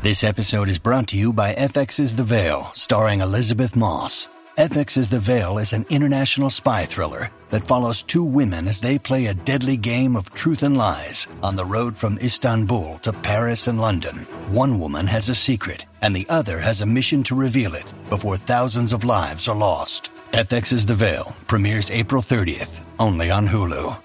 This episode is brought to you by FX's The Veil, starring Elizabeth Moss. FX's The Veil is an international spy thriller that follows two women as they play a deadly game of truth and lies on the road from Istanbul to Paris and London. One woman has a secret, and the other has a mission to reveal it before thousands of lives are lost. FX's The Veil premieres April 30th, only on Hulu.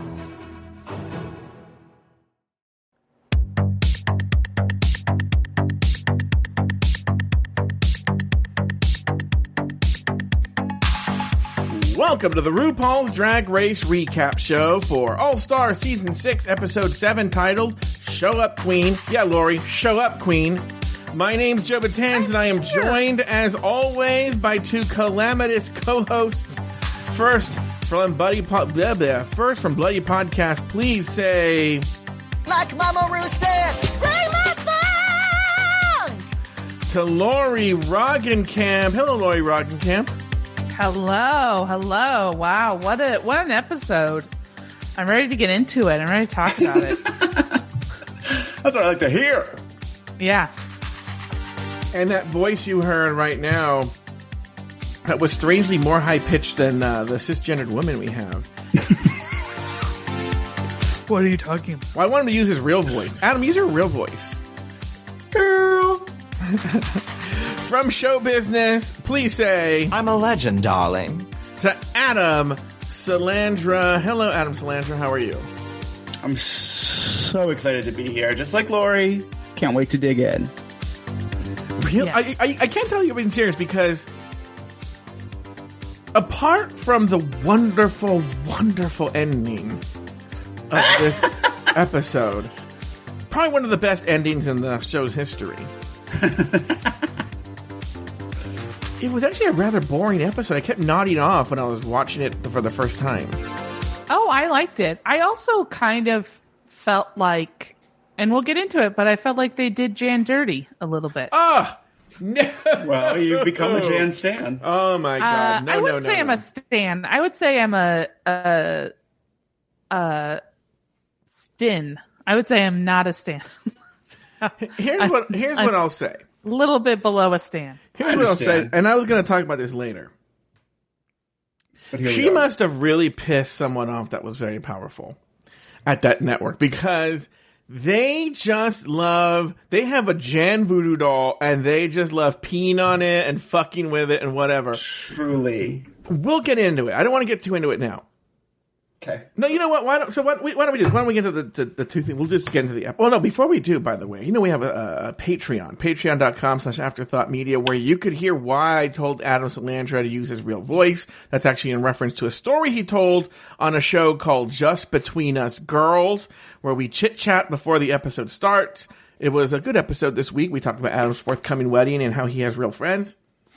Welcome to the RuPaul's Drag Race Recap Show for All-Star Season 6, Episode 7, titled Show Up Queen. Yeah, Lori, Show Up Queen. My name's Joe Batanz, and I am joined, as always, by two calamitous co-hosts. First, from Bloody Podcast, please say... Like Mama Ru says, play my song! To Lori Roggenkamp. Hello, Lori Roggenkamp. Hello. Wow, what an episode. I'm ready to get into it. I'm ready to talk about it. That's what I like to hear. Yeah. And that voice you heard right now, that was strangely more high-pitched than the cisgendered woman we have. What are you talking about? Well, I wanted to use his real voice. Adam, use your real voice. Girl. From show business, please say... I'm a legend, darling. To Adam Salandra. Hello, Adam Salandra. How are you? I'm so excited to be here. Just like Lori. Can't wait to dig in. Really? Yes. I can't tell you're being serious because apart from the wonderful, wonderful ending of this episode, probably one of the best endings in the show's history. It was actually a rather boring episode. I kept nodding off when I was watching it for the first time. Oh, I liked it. I also kind of felt like, and we'll get into it, but I felt like they did Jan dirty a little bit. Oh, no. Well, you've become a Jan stan. Oh, my God. I wouldn't say I'm a stan. I would say I'm a stin. I would say I'm not a stan. Here's what I'll say. A little bit below a stan. Here's what I'll say, and I was going to talk about this later. She must have really pissed someone off that was very powerful at that network because they just love, they have a Jan voodoo doll and they just love peeing on it and fucking with it and whatever. Truly. We'll get into it. I don't want to get too into it now. Okay. No, you know what? Why don't we do this? Why don't we get to the two things? We'll just get into the episode. Oh, no, before we do, by the way, we have a Patreon. Patreon.com/AfterThoughtMedia, where you could hear why I told Adam Salandra to use his real voice. That's actually in reference to a story he told on a show called Just Between Us Girls, where we chit-chat before the episode starts. It was a good episode this week. We talked about Adam's forthcoming wedding and how he has real friends.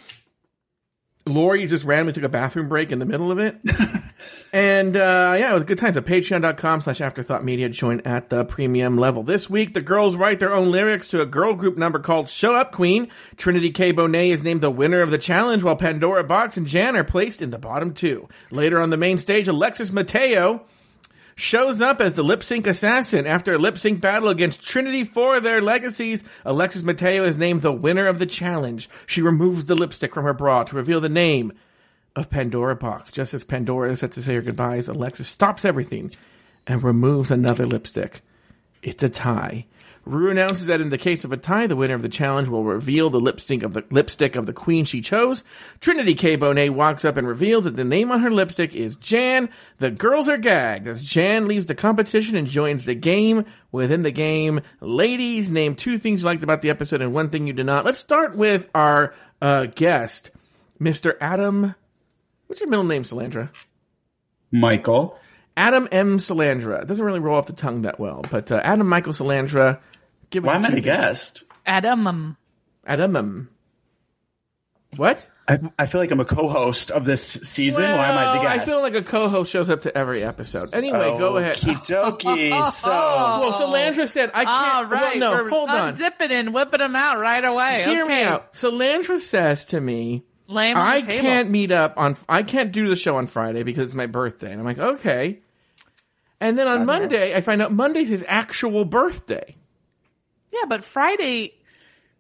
Lori just randomly took a bathroom break in the middle of it. And, yeah, it was a good time. So patreon.com/AfterThoughtMedia. Join at the premium level. This week, the girls write their own lyrics to a girl group number called Show Up Queen. Trinity K. Bonet is named the winner of the challenge, while Pandora Box and Jan are placed in the bottom two. Later on the main stage, Alexis Mateo shows up as the lip-sync assassin. After a lip-sync battle against Trinity for their legacies, Alexis Mateo is named the winner of the challenge. She removes the lipstick from her bra to reveal the name of Pandora Box. Just as Pandora is set to say her goodbyes, Alexis stops everything and removes another lipstick. It's a tie. Rue announces that in the case of a tie, the winner of the challenge will reveal the lipstick of the queen she chose. Trinity K. Bonet walks up and reveals that the name on her lipstick is Jan. The girls are gagged as Jan leaves the competition and joins the game within the game. Ladies, name two things you liked about the episode and one thing you did not. Let's start with our guest, Mr. Adam. What's your middle name, Salandra? Michael. Adam M. Salandra. It doesn't really roll off the tongue that well, but Adam Michael Salandra. Why am I the guest? Adam. What? I feel like I'm a co-host of this season. Well, Why am I the guest? I feel like a co-host shows up to every episode. Anyway, go ahead. Okie-dokie. So, well, Salandra said, I can't. Right. Well, no, hold on. Unzipping and whipping them out right away. Hear me out. Salandra says to me, I can't meet up I can't do the show on Friday because it's my birthday. And I'm like, okay. And then on Monday, I find out Monday's his actual birthday. Yeah, but Friday,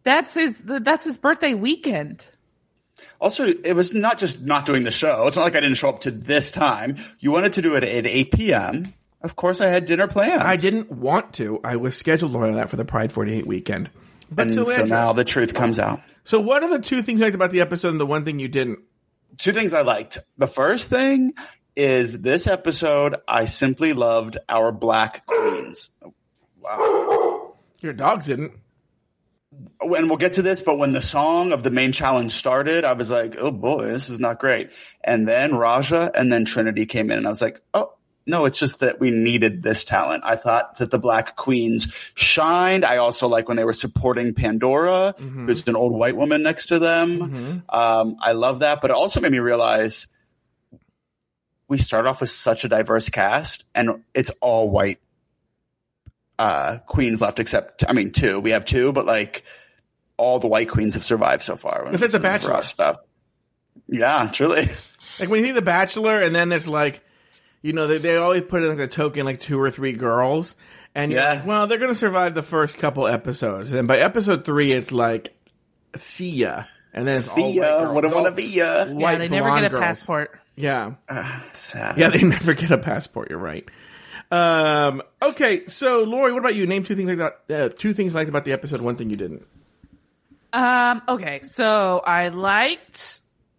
That's his birthday weekend. Also, it was not just not doing the show. It's not like I didn't show up to this time. You wanted to do it at 8 p.m. Of course, I had dinner plans. I didn't want to. I was scheduled for that for the Pride 48 weekend. But And so now the truth comes out. So what are the two things you liked about the episode and the one thing you didn't? Two things I liked. The first thing is this episode, I simply loved our black queens. Wow. Your dogs didn't. And we'll get to this, but when the song of the main challenge started, I was like, oh boy, this is not great. And then Raja and then Trinity came in and I was like, oh, no, it's just that we needed this talent. I thought that the black queens shined. I also like when they were supporting Pandora, who's an old white woman next to them. I love that, but it also made me realize we start off with such a diverse cast and it's all white queens left except, two. We have two, but like all the white queens have survived so far. It's like The Bachelor stuff. Yeah, truly. Like when you see The Bachelor and then there's like, they always put in like a token, like 2 or 3 girls. And you're like, well, they're going to survive the first couple episodes. And by episode 3, it's like, see ya. And then it's all white girls. What I want to be ya. White, they never get a passport. Yeah. Sad. Yeah, they never get a passport. You're right. Okay, so Lori, what about you? Name 2 things like that. 2 things you liked about the episode. 1 thing you didn't. Okay, so I liked.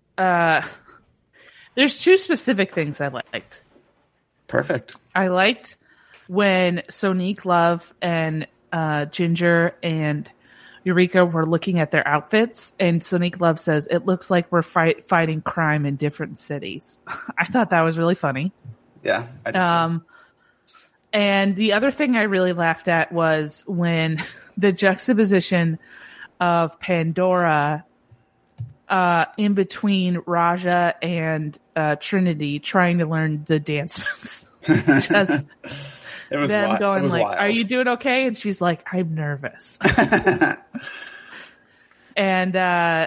There's 2 specific things I liked. Perfect. I liked when Sonique Love and Ginger and Eureka were looking at their outfits, and Sonique Love says, "It looks like we're fighting crime in different cities." I thought that was really funny. Yeah. I did too. And the other thing I really laughed at was when the juxtaposition of Pandora in between Raja and Trinity trying to learn the dance moves. Just it was them going like, wild. "Are you doing okay?" And she's like, "I'm nervous." And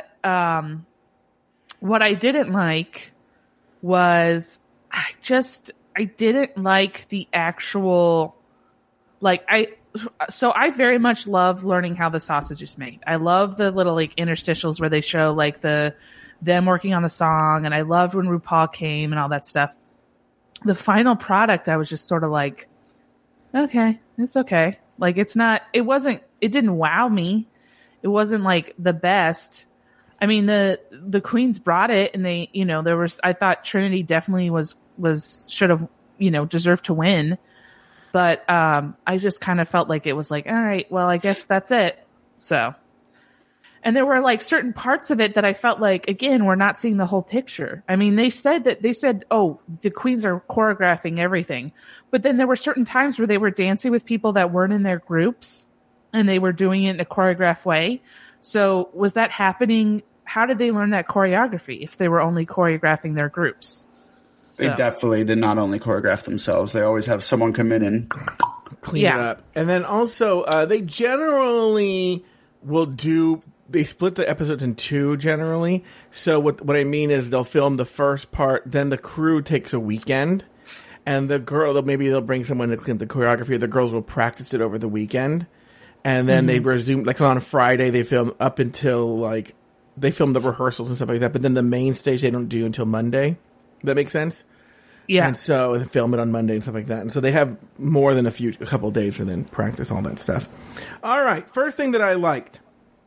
what I didn't like was I didn't like the actual, I very much love learning how the sausage is made. I love the little like interstitials where they show like them working on the song, and I loved when RuPaul came and all that stuff. The final product, I was just sort of like, okay, it's okay. Like it didn't wow me. It wasn't like the best. I mean, the queens brought it, and they, I thought Trinity definitely should have, deserved to win. But, I just kind of felt like it was like, all right, well, I guess that's it. So, and there were like certain parts of it that I felt like, again, we're not seeing the whole picture. I mean, they said, oh, the queens are choreographing everything. But then there were certain times where they were dancing with people that weren't in their groups, and they were doing it in a choreographed way. So was that happening? How did they learn that choreography if they were only choreographing their groups? They definitely did not only choreograph themselves. They always have someone come in and clean it up. And then also, they generally they split the episodes in 2 generally. So what I mean is they'll film the first part, then the crew takes a weekend, and maybe they'll bring someone to clean up the choreography. The girls will practice it over the weekend. And then they resume, like on a Friday, they film up until they film the rehearsals and stuff like that. But then the main stage they don't do until Monday. That makes sense? Yeah. And so they film it on Monday and stuff like that. And so they have more than a couple of days to then practice all that stuff. All right. First thing that I liked.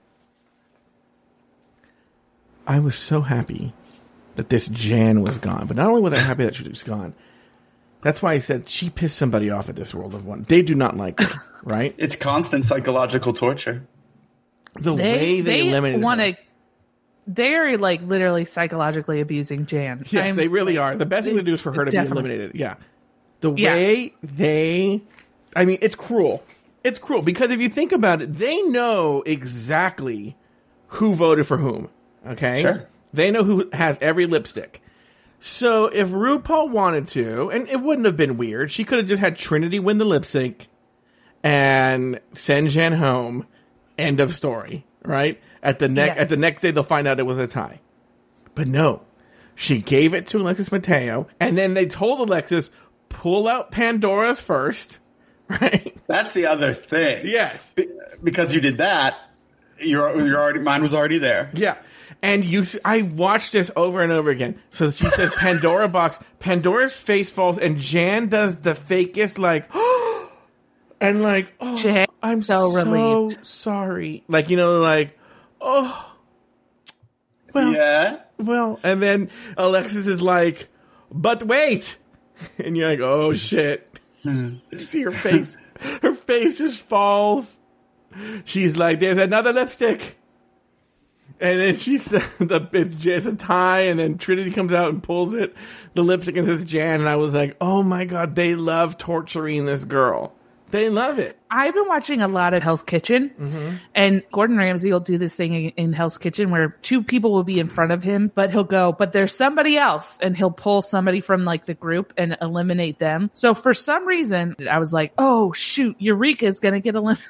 I was so happy that this Jan was gone. But not only was I happy that she was gone, that's why I said she pissed somebody off at this World of One. They do not like her, right? It's constant psychological torture. The way they eliminated her. They're like literally psychologically abusing Jan. Yes, they really are. The best thing to do is for her to be eliminated. Yeah. The way it's cruel. It's cruel because if you think about it, they know exactly who voted for whom. Okay? Sure. They know who has every lipstick. So if RuPaul wanted to, and it wouldn't have been weird, she could have just had Trinity win the lip sync and send Jan home. End of story. Right? At the next day, they'll find out it was a tie. But no, she gave it to Alexis Mateo, and then they told Alexis, pull out Pandora's first, right? That's the other thing. Yes. Because you did that, You're already, mine was already there. Yeah. And I watched this over and over again. So she says Pandora box. Pandora's face falls and Jan does the fakest like, and like, oh, Jan, I'm so relieved. sorry. Like, like, oh, well, Yeah. well, and then Alexis is like, but wait. And you're like, oh shit. You see her face. Her face just falls. She's like, there's another lipstick. And then she said, it's a tie, and then Trinity comes out and pulls it, the lipstick, and says Jan, and I was like, oh my god, they love torturing this girl. They love it. I've been watching a lot of Hell's Kitchen, and Gordon Ramsay will do this thing in Hell's Kitchen where two people will be in front of him, but he'll go, but there's somebody else, and he'll pull somebody from like the group and eliminate them. So for some reason, I was like, oh shoot, Eureka's gonna get eliminated.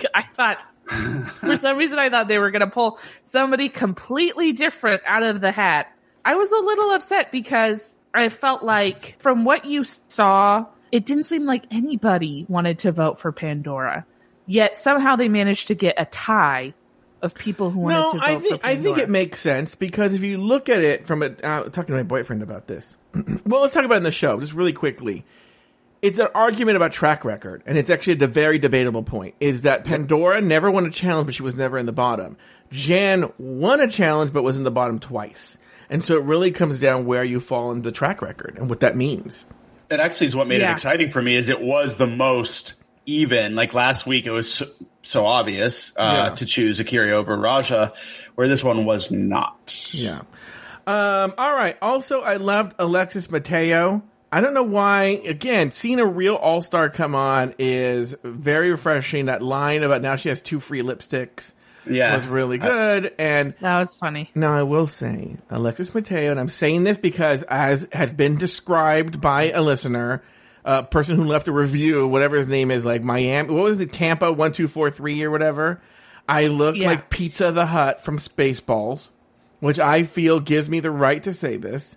For some reason, I thought they were going to pull somebody completely different out of the hat. I was a little upset because I felt like from what you saw, it didn't seem like anybody wanted to vote for Pandora. Yet somehow they managed to get a tie of people who wanted to vote for Pandora. I think it makes sense because if you look at it from talking to my boyfriend about this. Well, let's talk about it in the show just really quickly. It's an argument about track record, and it's actually a very debatable point, is that Pandora never won a challenge, but she was never in the bottom. Jan won a challenge, but was in the bottom twice. And so it really comes down where you fall in the track record and what that means. It actually is what made it exciting for me is it was the most even. Like last week, it was so obvious to choose Akira over Raja, where this one was not. Yeah. All right. Also, I loved Alexis Mateo. I don't know why, again, seeing a real all-star come on is very refreshing. That line about now she has 2 free lipsticks was really good. And that was funny. Now, I will say, Alexis Mateo, and I'm saying this because as has been described by a listener, a person who left a review, whatever his name is, like Miami, what was it, Tampa 1243 or whatever? I look like Pizza the Hut from Spaceballs, which I feel gives me the right to say this.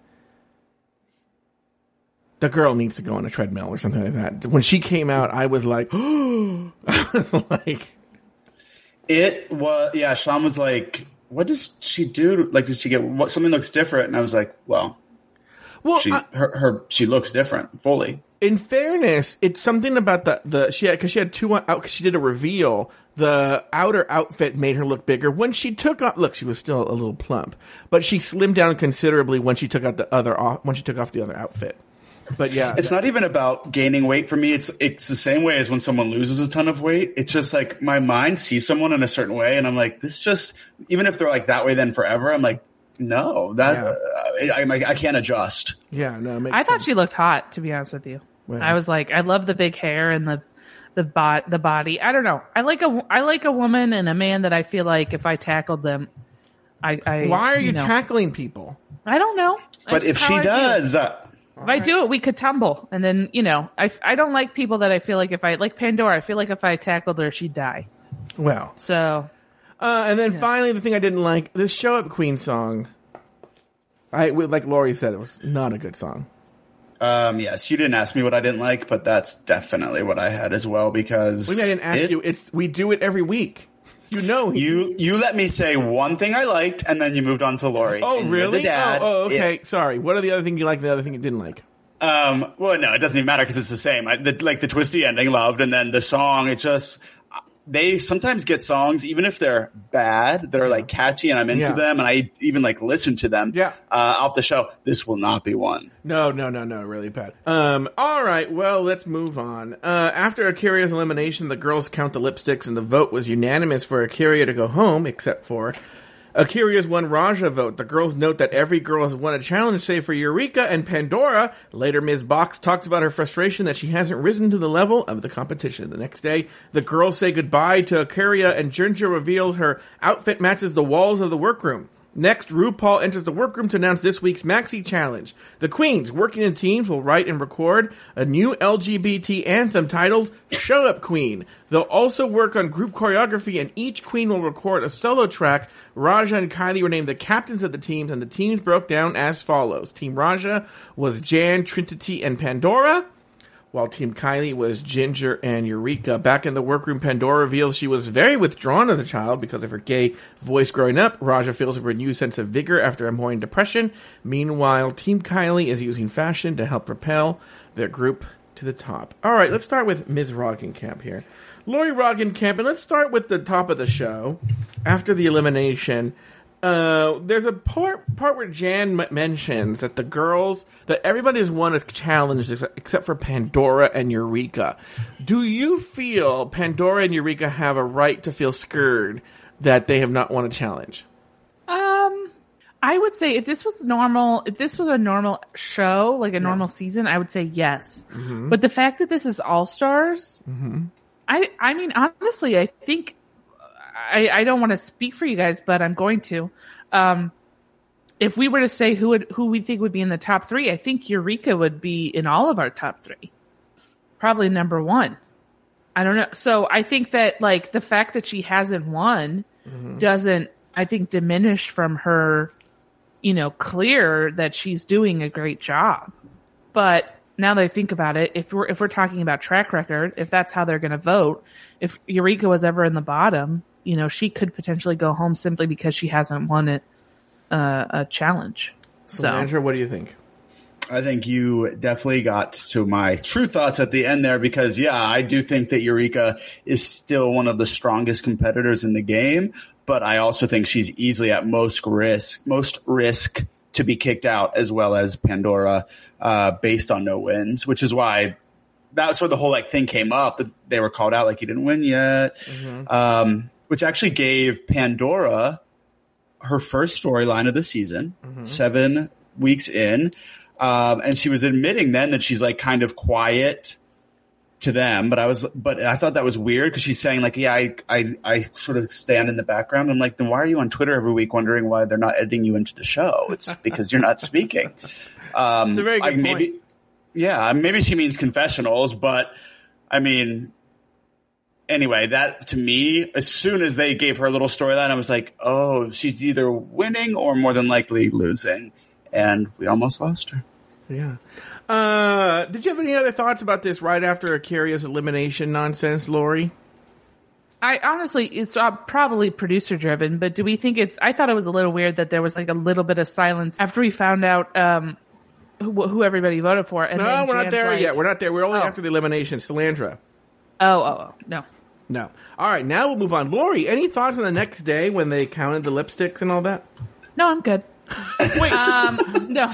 The girl needs to go on a treadmill or something like that. When she came out, I was like, oh, It was, Sean was like, what did she do? Like, did she get, something looks different? And I was like, well, she looks different fully. In fairness, it's something about cause she had 2 out, cause she did a reveal. The outer outfit made her look bigger. When she took off, look, she was still a little plump, but she slimmed down considerably when she took out when she took off the other outfit. But yeah, it's not even about gaining weight for me. It's the same way as when someone loses a ton of weight. It's just like my mind sees someone in a certain way, and I'm like, this just, even if they're like that way then forever, I'm like, no, I can't adjust. Yeah, no, I thought she looked hot, to be honest with you. Well, I was like, I love the big hair and the body. I don't know. I like a woman and a man that I feel like if I tackled them, why are you tackling people? I don't know. But if she does. If I do it, we could tumble. And then, I don't like people that I feel like like Pandora, I feel like if I tackled her, she'd die. Well. So. And then finally, the thing I didn't like, this Show Up Queen song, like Lori said, it was not a good song. Yes, you didn't ask me what I didn't like, but that's definitely what I had as well because. I didn't ask you. We do it every week. You let me say one thing I liked, and then you moved on to Lori. Oh, really? Oh, okay. Yeah. Sorry. What are the other things you liked and the other thing you didn't like? Well, no, it doesn't even matter because it's the same. The twisty ending loved, and then the song, it just, they sometimes get songs, even if they're bad, that are like catchy and I'm into them, and I even like listen to them off the show. This will not be one. No, really bad. All right, well, let's move on. After Akira's elimination, the girls count the lipsticks and the vote was unanimous for Akira to go home, except for Akira's one Raja vote. The girls note that every girl has won a challenge save for Eureka and Pandora. Later, Ms. Box talks about her frustration that she hasn't risen to the level of the competition. The next day, the girls say goodbye to Akira and Ginger reveals her outfit matches the walls of the workroom. Next, RuPaul enters the workroom to announce this week's Maxi Challenge. The queens, working in teams, will write and record a new LGBT anthem titled Show Up Queen. They'll also work on group choreography, and each queen will record a solo track. Raja and Kylie were named the captains of the teams, and the teams broke down as follows. Team Raja was Jan, Trinity, and Pandora, while Team Kylie was Ginger and Eureka. Back in the workroom, Pandora reveals she was very withdrawn as a child because of her gay voice growing up. Raja feels a renewed sense of vigor after a morning depression. Meanwhile, Team Kylie is using fashion to help propel their group to the top. All right, let's start with Ms. Roggenkamp here. Lori Roggenkamp, and let's start with the top of the show. After the elimination, there's a part where Jan mentions that the girls, that everybody's won a challenge except for Pandora and Eureka. Do you feel Pandora and Eureka have a right to feel scared that they have not won a challenge? I would say if this was a normal show, like a normal season, I would say yes. Mm-hmm. But the fact that this is All Stars, mm-hmm. I mean, honestly, I think, I don't want to speak for you guys, but I'm going to. If we were to say who we think would be in the top 3, I think Eureka would be in all of our top 3. Probably number 1. I don't know. So I think that, like, the fact that she hasn't won mm-hmm. doesn't, I think, diminish from her, clear that she's doing a great job. But now that I think about it, if we're talking about track record, if that's how they're going to vote, if Eureka was ever in the bottom, she could potentially go home simply because she hasn't won a challenge. So, Andrew, what do you think? I think you definitely got to my true thoughts at the end there because, yeah, I do think that Eureka is still one of the strongest competitors in the game, but I also think she's easily at most risk to be kicked out, as well as Pandora, based on no wins, which is why that's where the whole thing came up, that they were called out like you didn't win yet, mm-hmm. Which actually gave Pandora her first storyline of the season, mm-hmm. 7 weeks in. And she was admitting then that she's kind of quiet to them, but I thought that was weird because she's saying I sort of stand in the background. I'm like, then why are you on Twitter every week wondering why they're not editing you into the show? It's because you're not speaking. It's a very good point. Maybe she means confessionals, but I mean, anyway, that to me, as soon as they gave her a little storyline, I was like, oh, she's either winning or more than likely losing. And we almost lost her. Yeah. Did you have any other thoughts about this right after Akaria's elimination nonsense, Lori? I honestly, it's probably producer driven, but do we think I thought it was a little weird that there was a little bit of silence after we found out, who everybody voted for. And no, we're not there yet. We're not there. We're only after the elimination. Salandra. Oh, no. No. All right, now we'll move on. Lori, any thoughts on the next day when they counted the lipsticks and all that? No, I'm good. Wait. No.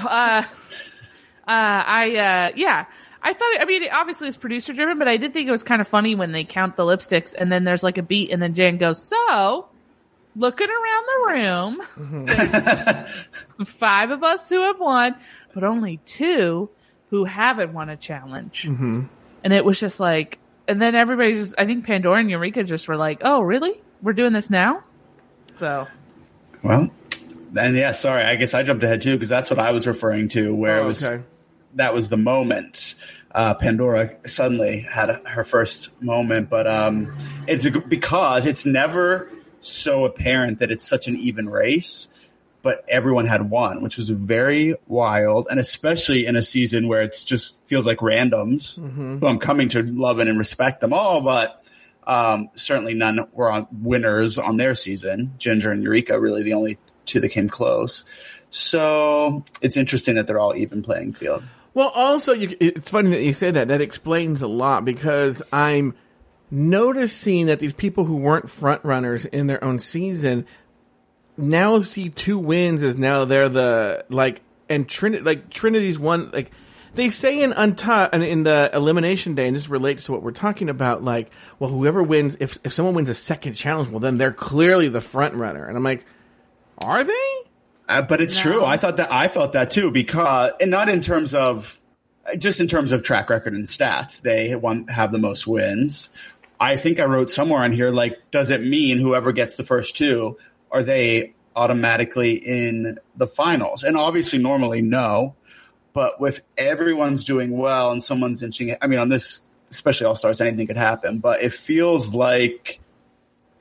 I thought, obviously it's producer driven, but I did think it was kind of funny when they count the lipsticks and then there's a beat and then Jan goes, so, looking around the room, mm-hmm. there's 5 of us who have won, but only 2 who haven't won a challenge. Mm-hmm. And it was just and then everybody I think Pandora and Eureka just were like, oh, really? We're doing this now? So. Well, and yeah, sorry, I guess I jumped ahead too, because that's what I was referring to, where that was the moment. Pandora suddenly had her first moment, but it's because it's never so apparent that it's such an even race, but everyone had won, which was very wild, and especially in a season where it's just feels like randoms, mm-hmm. who I'm coming to love and respect them all, but certainly none were on winners on their season. Ginger and Eureka really the only 2 that came close. So it's interesting that they're all even playing field. Well, also, it's funny that you say that. That explains a lot because I'm noticing that these people who weren't front runners in their own season now see 2 wins as now they're and Trinity's one, they say in the elimination day, and this relates to what we're talking about, well, whoever wins, if someone wins a second challenge, well, then they're clearly the front runner. And I'm like, are they? But it's true. I felt that too, because, and not in terms of, just in terms of track record and stats, they have the most wins. I think I wrote somewhere on here, does it mean whoever gets the first 2, are they automatically in the finals? And obviously normally no, but with everyone's doing well and someone's inching, on this, especially All Stars, anything could happen, but it feels like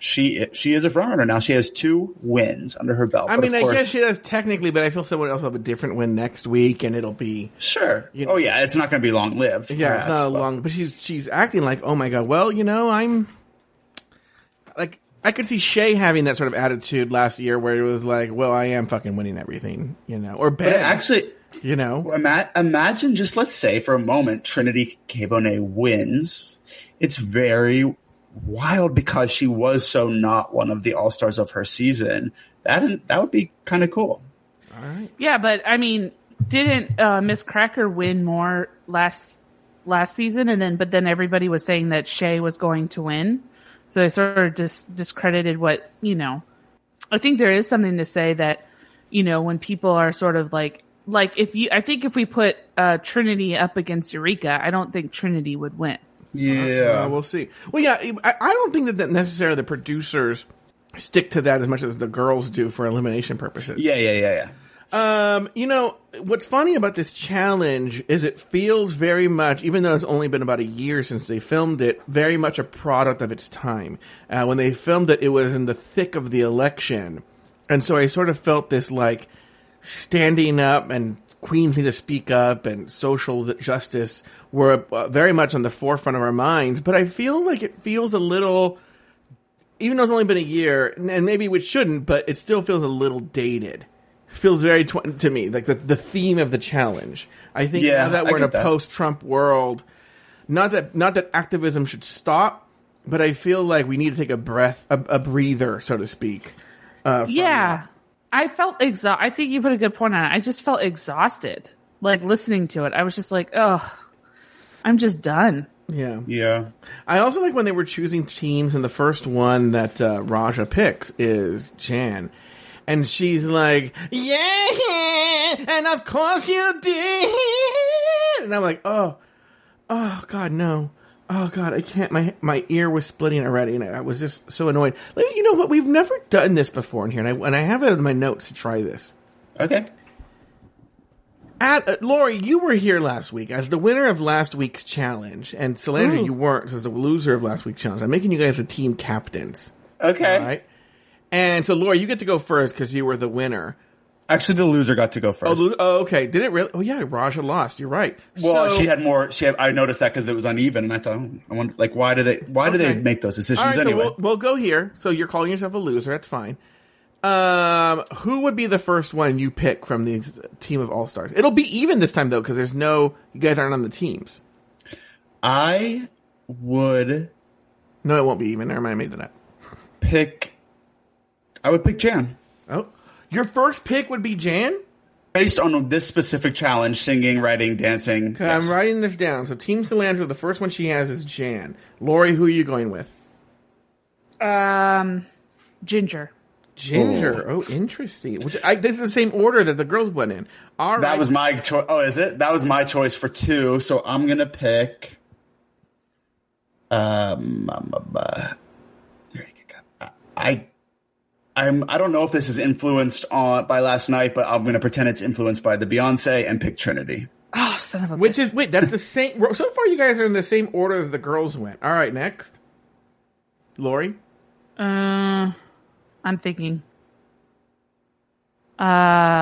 she is a frontrunner now. She has 2 wins under her belt. I But mean, of I course, guess she does technically, but I feel someone else will have a different win next week, and it'll be sure. You know. Oh yeah, it's not going to be long lived. yeah, it's not long. But she's acting like, oh my god, well, I'm like. I could see Shay having that sort of attitude last year where it was like, well, I am fucking winning everything, or Ben. But actually, Imagine just let's say for a moment, Trinity K. Bonet wins. It's very wild because she was so not one of the all-stars of her season. That would be kind of cool. All right. Yeah, but I mean, didn't Miss Cracker win more last season, but then everybody was saying that Shay was going to win, so they sort of just discredited what I think there is something to say that when people are sort of like if we put Trinity up against Eureka, I don't think Trinity would win. Yeah, we'll see. Well, yeah, I don't think that necessarily the producers stick to that as much as the girls do for elimination purposes. Yeah. What's funny about this challenge is it feels very much, even though it's only been about a year since they filmed it, very much a product of its time. When they filmed it, it was in the thick of the election. And so I sort of felt this like standing up and queens need to speak up and social justice were very much on the forefront of our minds. But I feel like it feels a little, even though it's only been a year, and maybe it shouldn't, but it still feels a little dated. Feels very to me like the theme of the challenge. I think now that we're in a post-Trump world, not that activism should stop, but I feel like we need to take a breather, so to speak. Yeah, I felt I think you put a good point on it. I just felt exhausted, like listening to it. I was just like, oh, I'm just done. Yeah. I also like when they were choosing teams, and the first one that Raja picks is Jan. And she's like, yeah, and of course you did. And I'm like, oh God, no. Oh God, I can't. My ear was splitting already, and I was just so annoyed. Like, you know what? We've never done this before in here, and I have it in my notes to try this. Okay. Lori, you were here last week as the winner of last week's challenge, and Solandra, you weren't as the loser of last week's challenge. I'm making you guys the team captains. Okay. All right. And so, Lori, you get to go first because you were the winner. Actually, the loser got to go first. Oh, okay. Did it really? Oh, yeah. Raja lost. You're right. Well, she had more. I noticed that because it was uneven, and I thought, I wonder, like, why do they make those decisions all right, anyway? So we'll go here. So you're calling yourself a loser. That's fine. Who would be the first one you pick from the team of All Stars? It'll be even this time though, because you guys aren't on the teams. I would. No, it won't be even. Never mind. I made that up. I would pick Jan. Oh, your first pick would be Jan? Based on this specific challenge, singing, writing, dancing. Okay, yes. I'm writing this down. So Team Solandra, the first one she has is Jan. Lori, who are you going with? Ginger. Ginger. Oh, interesting. This is the same order that the girls went in. All right. That was my choice. Oh, is it? That was my choice for 2. So I'm going to pick... I don't know if this is influenced by last night, but I'm going to pretend it's influenced by the Beyonce and pick Trinity. Oh, son of a bitch. That's the same. So far, you guys are in the same order that the girls went. All right, next. Lori? I'm thinking. I'm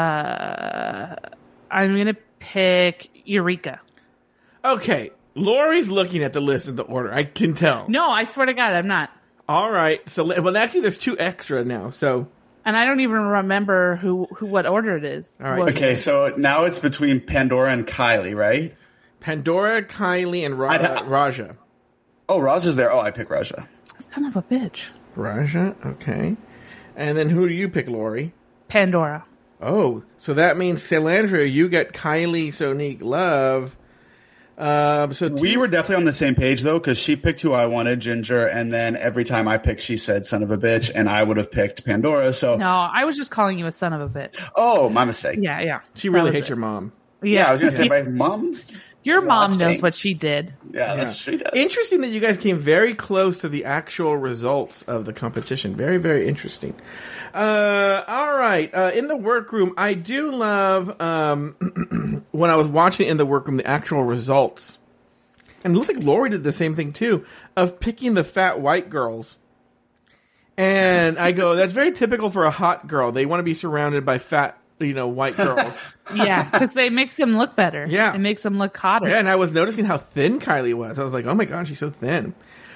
going to pick Eureka. Okay. Lori's looking at the list of the order. I can tell. No, I swear to God, I'm not. All right. So, well, actually, there's 2 extra now. So, and I don't even remember what order it is. All right. Okay, so now it's between Pandora and Kylie, right? Pandora, Kylie, and Raja. Oh, Raja's there. Oh, I pick Raja. Son of a bitch. Raja. Okay. And then who do you pick, Lori? Pandora. Oh, so that means Solandra, you get Kylie, Sonique, Love. We were definitely on the same page though, because she picked who I wanted, Ginger, and then every time I picked, she said "son of a bitch," and I would have picked Pandora. So no, I was just calling you a son of a bitch. Oh, my mistake. Yeah. She really hates your mom. Yeah, I was gonna say my mom's. Your mom knows what she did. Yeah, she does. Interesting that you guys came very close to the actual results of the competition. Very, very interesting. All right. In the workroom, I do love when I was watching in the workroom the actual results, and it looks like Lori did the same thing too, of picking the fat white girls. And I go, that's very typical for a hot girl. They want to be surrounded by fat, white girls. Yeah, because they makes him look better. Yeah. It makes him look hotter. Yeah, and I was noticing how thin Kylie was. I was like, oh my god, she's so thin.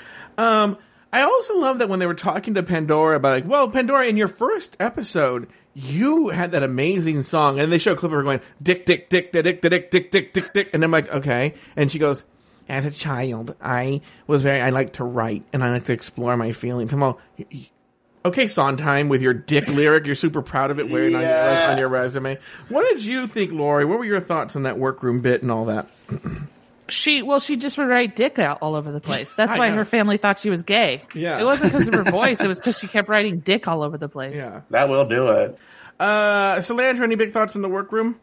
I also love that when they were talking to Pandora about Pandora, in your first episode, you had that amazing song, and they show a clip of her going, dick, dick, dick, dick, dick, dick, dick, dick, dick, dick, and I'm like, okay. And she goes, as a child, I like to write, and I like to explore my feelings. I'm all, okay, Sondheim, with your dick lyric, you're super proud of it wearing on your resume. What did you think, Lori? What were your thoughts on that workroom bit and all that? She just would write dick out all over the place. That's why her family thought she was gay. Yeah. It wasn't because of her voice. It was because she kept writing dick all over the place. Yeah. That will do it. Solandra, any big thoughts on the workroom?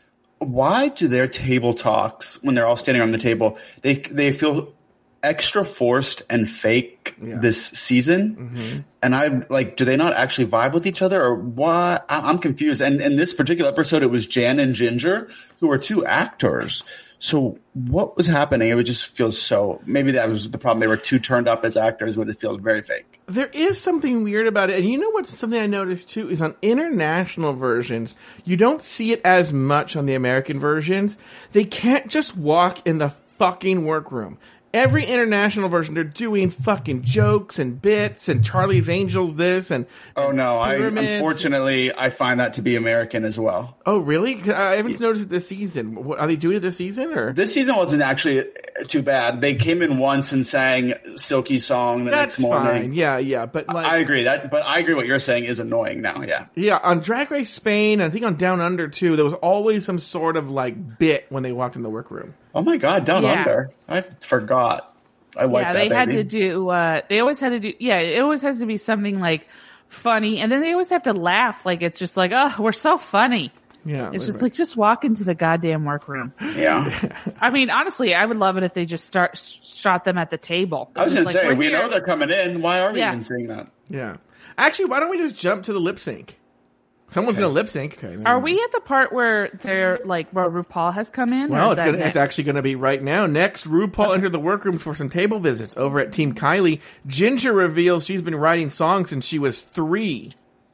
Why do their table talks, when they're all standing on the table, they feel extra forced and fake this season? Mm-hmm. And I'm like, do they not actually vibe with each other, or why? I'm confused. And in this particular episode, it was Jan and Ginger, who are two actors. So what was happening? It would just feel so, maybe that was the problem. They were too turned up as actors, but it feels very fake. There is something weird about it. And you know what's something I noticed too is on international versions, you don't see it as much on the American versions. They can't just walk in the fucking workroom. Every international version, they're doing fucking jokes and bits and Charlie's Angels this and oh no, unfortunately I find that to be American as well. Oh really? I haven't noticed it this season. Are they doing it this season or? This season wasn't actually too bad. They came in once and sang Silky Song the next morning. That's fine. Yeah, but like I agree but I agree what you're saying is annoying now. Yeah. Yeah, on Drag Race Spain, I think on Down Under too, there was always some sort of like bit when they walked in the workroom. Oh my god, Down Under. I forgot. I like that, they baby. had to do, they always had to do, it always has to be something like funny. And then they always have to laugh. Like, it's just like, oh, we're so funny. Yeah. It's just like, just walk into the goddamn workroom. Yeah. I mean, honestly, I would love it if they just shot them at the table. I was going to like, say, we know they're coming in. Why are we even seeing that? Yeah. Actually, why don't we just jump to the lip sync? Someone's going to lip sync. Okay, are we at the part where they're like, where RuPaul has come in? Well, it's actually going to be right now. Next, RuPaul entered the workroom for some table visits over at Team Kylie. Ginger reveals she's been writing songs since she was 3.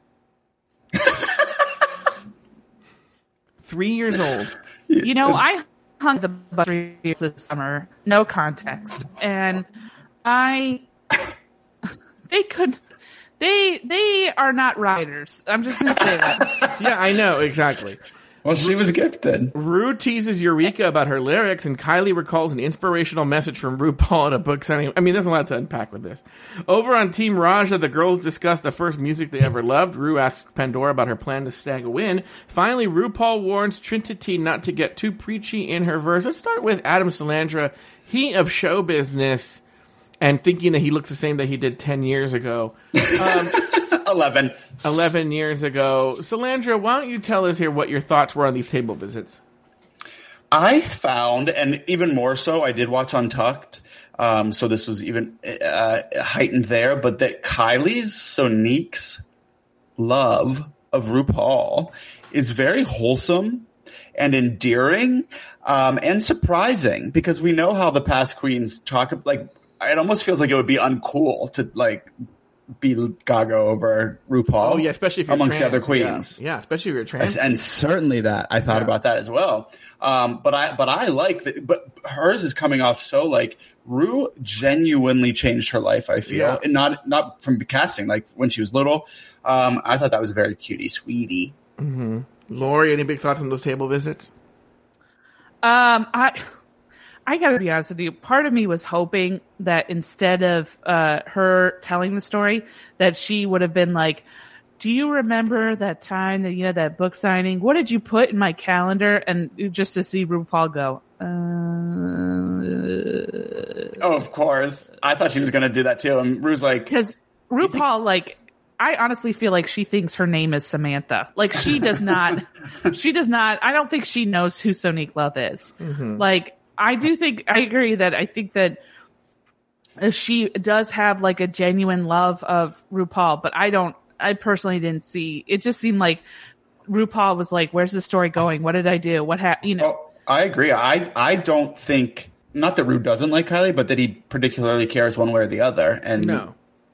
3 years old. You know, I hung the bus 3 years this summer, no context, and They are not writers. I'm just going to say that. Yeah, I know, exactly. Well, she was gifted. Ru teases Eureka about her lyrics, and Kylie recalls an inspirational message from RuPaul at a book signing. I mean, there's a lot to unpack with this. Over on Team Raja, the girls discuss the first music they ever loved. Ru asks Pandora about her plan to snag a win. Finally, RuPaul warns Trinity not to get too preachy in her verse. Let's start with Adam Salandra, he of show business, and thinking that he looks the same that he did 10 years ago. 11 years ago. Salandra, why don't you tell us here what your thoughts were on these table visits? I found, and even more so, I did watch Untucked, so this was even heightened there, but that Kylie's, Sonique's love of RuPaul is very wholesome and endearing, and surprising, because we know how the past queens talk, like, it almost feels like it would be uncool to, like, be gaga over RuPaul. Oh yeah, especially if you're amongst trans. the other queens. Yeah, especially if you're trans. And certainly that I thought about that as well. But I like that. But hers is coming off so like Ru genuinely changed her life. I feel, and not from casting. Like when she was little, I thought that was very cutie, sweetie. Mm-hmm. Lori, any big thoughts on those table visits? I gotta be honest with you. Part of me was hoping that instead of her telling the story, that she would have been like, "Do you remember that time that you had that book signing? What did you put in my calendar?" And just to see RuPaul go, Oh, of course. I thought she was going to do that too. And Ru's like, because RuPaul, like, I honestly feel like she thinks her name is Samantha. Like she does not. I don't think she knows who Sonique Love is. Mm-hmm. Like. I agree that I think that she does have like a genuine love of RuPaul, but I personally didn't see, it just seemed like RuPaul was like, where's the story going? What did I do? What happened? You know? Oh, I agree. I don't think, not that Ru doesn't like Kylie, but that he particularly cares one way or the other. And no.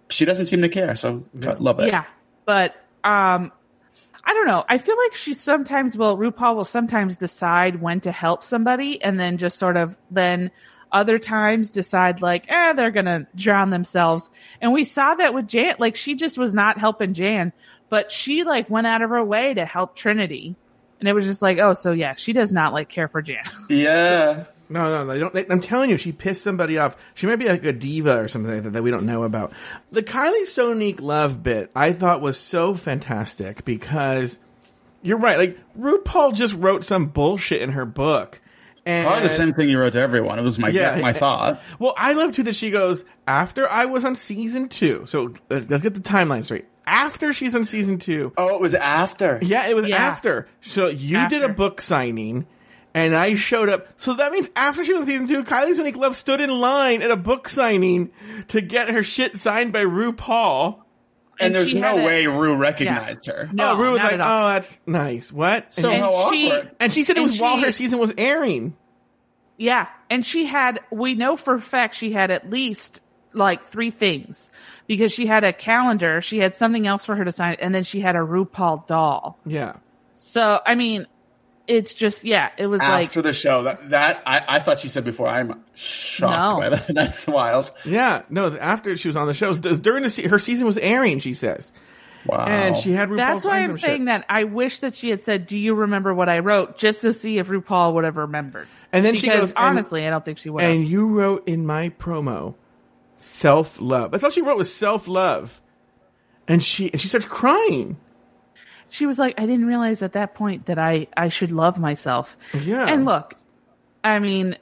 she doesn't seem to care. So love it. Yeah, but I don't know. I feel like RuPaul will sometimes decide when to help somebody, and then just sort of then other times decide like, they're gonna drown themselves. And we saw that with Jan. Like, she just was not helping Jan, but she like went out of her way to help Trinity. And it was just like, oh, so yeah, she does not like care for Jan. Yeah. No, they don't. I'm telling you, she pissed somebody off. She might be like a diva or something like that we don't know about. The Kylie Sonique love bit I thought was so fantastic because you're right. Like, RuPaul just wrote some bullshit in her book. And Probably the same thing you wrote to everyone. It was my thought. Well, I love too that she goes, after I was on season 2. So let's get the timeline straight. After she's on season 2. Oh, it was after. Yeah, it was after. So you did a book signing. And I showed up. So that means after she was in season 2, Kylie Sonique Love stood in line at a book signing to get her shit signed by RuPaul. And there's no way Ru recognized her. No, Ru was like, oh, that's nice. What? So how awkward. And she said it was while her season was airing. Yeah. And we know for a fact she had at least like 3 things. Because she had a calendar, she had something else for her to sign, and then she had a RuPaul doll. Yeah. So, I mean, it's just, it was after the show. That I thought she said before. I'm shocked by that. That's wild. Yeah, no. After she was on the show, during her season was airing, she says. Wow. And she had RuPaul. That's why I'm saying that I wish that she had said, "Do you remember what I wrote?" Just to see if RuPaul would have remembered. And then she goes, honestly, I don't think she would. And you wrote in my promo, self-love. That's all she wrote was self-love. And she starts crying. She was like, I didn't realize at that point that I should love myself. Yeah. And look, I mean,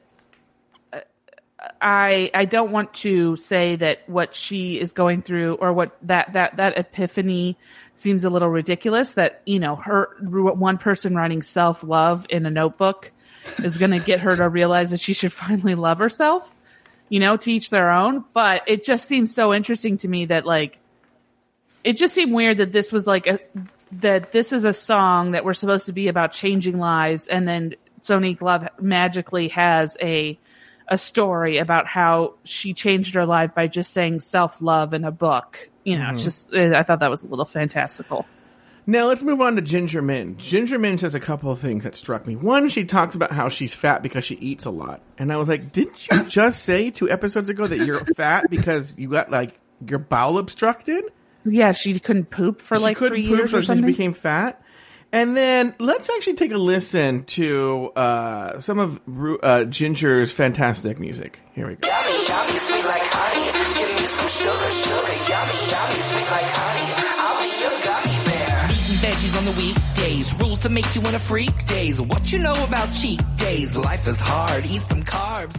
I don't want to say that what she is going through or what that epiphany seems a little ridiculous, that, her one person writing self-love in a notebook is going to get her to realize that she should finally love herself, to each their own. But it just seems so interesting to me that, like, it just seemed weird that this was like that this is a song that we're supposed to be about changing lives, and then Sonique Love magically has a story about how she changed her life by just saying self-love in a book. It's just, I thought that was a little fantastical. Now let's move on to Ginger Min. Ginger Min says a couple of things that struck me. One, she talks about how she's fat because she eats a lot. And I was like, didn't you just say 2 episodes ago that you're fat because you got, like, your bowel obstructed? Yeah, she couldn't poop for like 3 years or something. She became fat. And then let's actually take a listen to some of Ginger's fantastic music. Here we go. Yummy, yummy, sweet like honey. Give me some sugar, sugar. Yummy, yummy, sweet like honey. I'll be your gummy bear. Eating veggies on the weekdays. Rules to make you in a freak days. What you know about cheat days? Life is hard. Eat some carbs.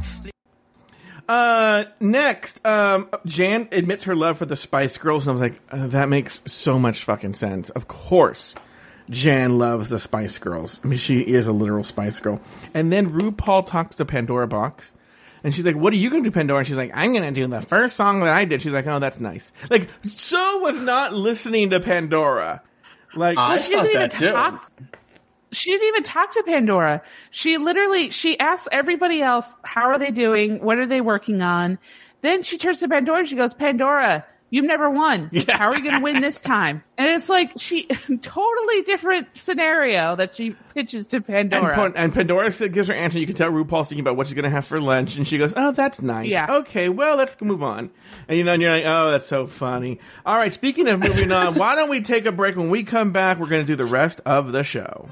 Next, Jan admits her love for the Spice Girls, and I was like, that makes so much fucking sense. Of course, Jan loves the Spice Girls. I mean, she is a literal Spice Girl. And then RuPaul talks to Pandora Box, and she's like, what are you gonna do, Pandora? And she's like, I'm gonna do the first song that I did. She's like, oh, that's nice. Like, so was not listening to Pandora. Like, she doesn't even talk. She didn't even talk to Pandora. She asked everybody else, how are they doing? What are they working on? Then she turns to Pandora and she goes, Pandora, you've never won. Yeah. How are you going to win this time? And it's like, totally different scenario that she pitches to Pandora. And Pandora gives her answer. You can tell RuPaul's thinking about what she's going to have for lunch. And she goes, oh, that's nice. Yeah. Okay, well, let's move on. And and you're like, oh, that's so funny. All right, speaking of moving on, why don't we take a break? When we come back, we're going to do the rest of the show.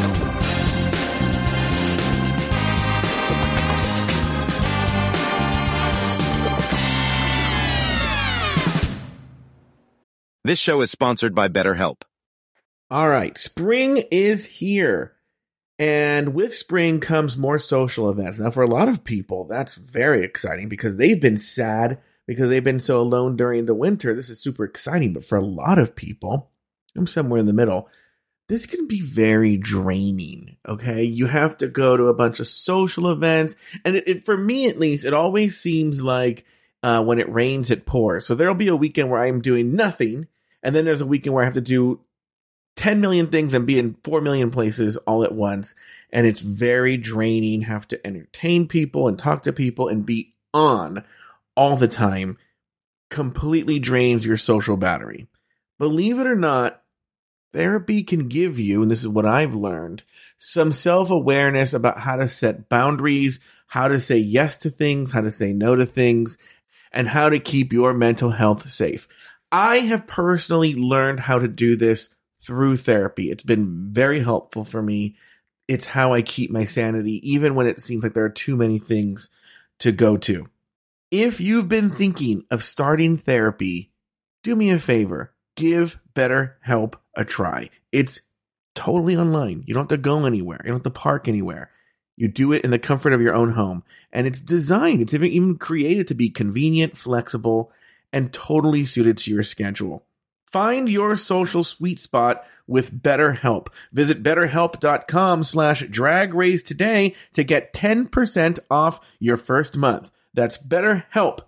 This show is sponsored by BetterHelp. All right, spring is here. And with spring comes more social events. Now, for a lot of people, that's very exciting because they've been sad because they've been so alone during the winter. This is super exciting. But for a lot of people, I'm somewhere in the middle, this can be very draining, okay? You have to go to a bunch of social events. And for me, at least, it always seems like when it rains, it pours. So there'll be a weekend where I'm doing nothing. And then there's a weekend where I have to do 10 million things and be in 4 million places all at once. And it's very draining. Have to entertain people and talk to people and be on all the time. completely drains your social battery. Believe it or not, therapy can give you, and this is what I've learned, some self-awareness about how to set boundaries, how to say yes to things, how to say no to things, and how to keep your mental health safe. I have personally learned how to do this through therapy. It's been very helpful for me. It's how I keep my sanity, even when it seems like there are too many things to go to. If you've been thinking of starting therapy, do me a favor. Give BetterHelp a try. It's totally online. You don't have to go anywhere. You don't have to park anywhere. You do it in the comfort of your own home. And it's designed, it's even created to be convenient, flexible, and totally suited to your schedule. Find your social sweet spot with BetterHelp. Visit BetterHelp.com/dragrace today to get 10% off your first month. That's BetterHelp,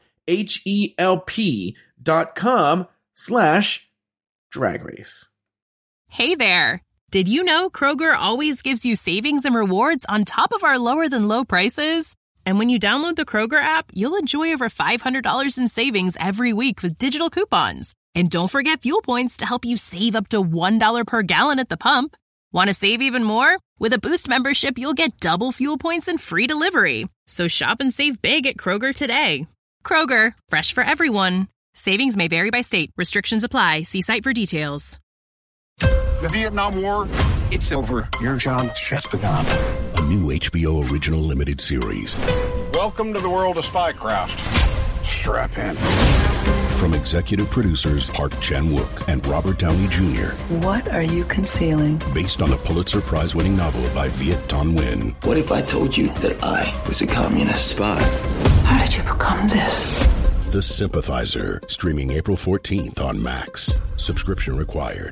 HELP.com/dragrace. Hey there. Did you know Kroger always gives you savings and rewards on top of our lower than low prices? And when you download the Kroger app, you'll enjoy over $500 in savings every week with digital coupons. And don't forget fuel points to help you save up to $1 per gallon at the pump. Want to save even more? With a Boost membership, you'll get double fuel points and free delivery. So shop and save big at Kroger today. Kroger, fresh for everyone. Savings may vary by state. Restrictions apply. See site for details. The Vietnam War, it's over. Your job's just begun. A new HBO original limited series. Welcome to the world of spycraft. Strap in. From executive producers Park Chan-wook and Robert Downey Jr. What are you concealing? Based on the Pulitzer Prize-winning novel by Viet Thanh Nguyen. What if I told you that I was a communist spy? How did you become this? The Sympathizer, streaming April 14th on Max. Subscription required.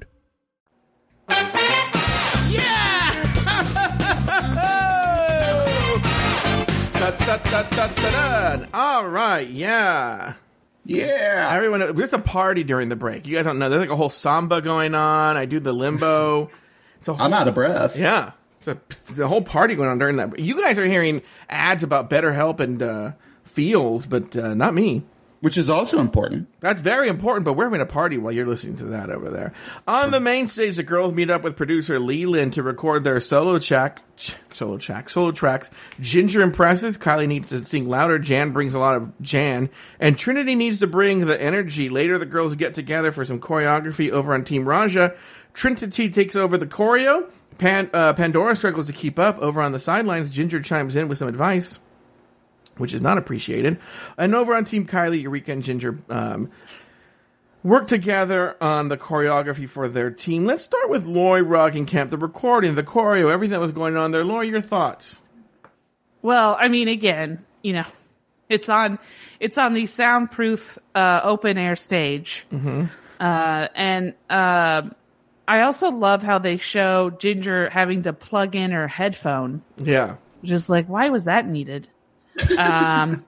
All right, yeah. Everyone, there's a party during the break. You guys don't know. There's like a whole samba going on. I do the limbo. I'm out of breath. Yeah. It's a whole party going on during that. You guys are hearing ads about BetterHelp and feels, but not me. Which is also important. That's very important, but we're having a party while you're listening to that over there. On the main stage, the girls meet up with producer Leland to record their solo tracks. Ginger impresses. Kylie needs to sing louder. Jan brings a lot of Jan. And Trinity needs to bring the energy. Later, the girls get together for some choreography over on Team Raja. Trinity takes over the choreo. Pandora struggles to keep up. Over on the sidelines, Ginger chimes in with some advice, which is not appreciated. And over on Team Kylie, Eureka and Ginger work together on the choreography for their team. Let's start with Lori Roggenkamp, the recording, the choreo, everything that was going on there. Lori, your thoughts? Well, I mean, again, you know, it's on the soundproof open air stage. Mm-hmm. And I also love how they show Ginger having to plug in her headphone. Yeah. Just like, why was that needed? But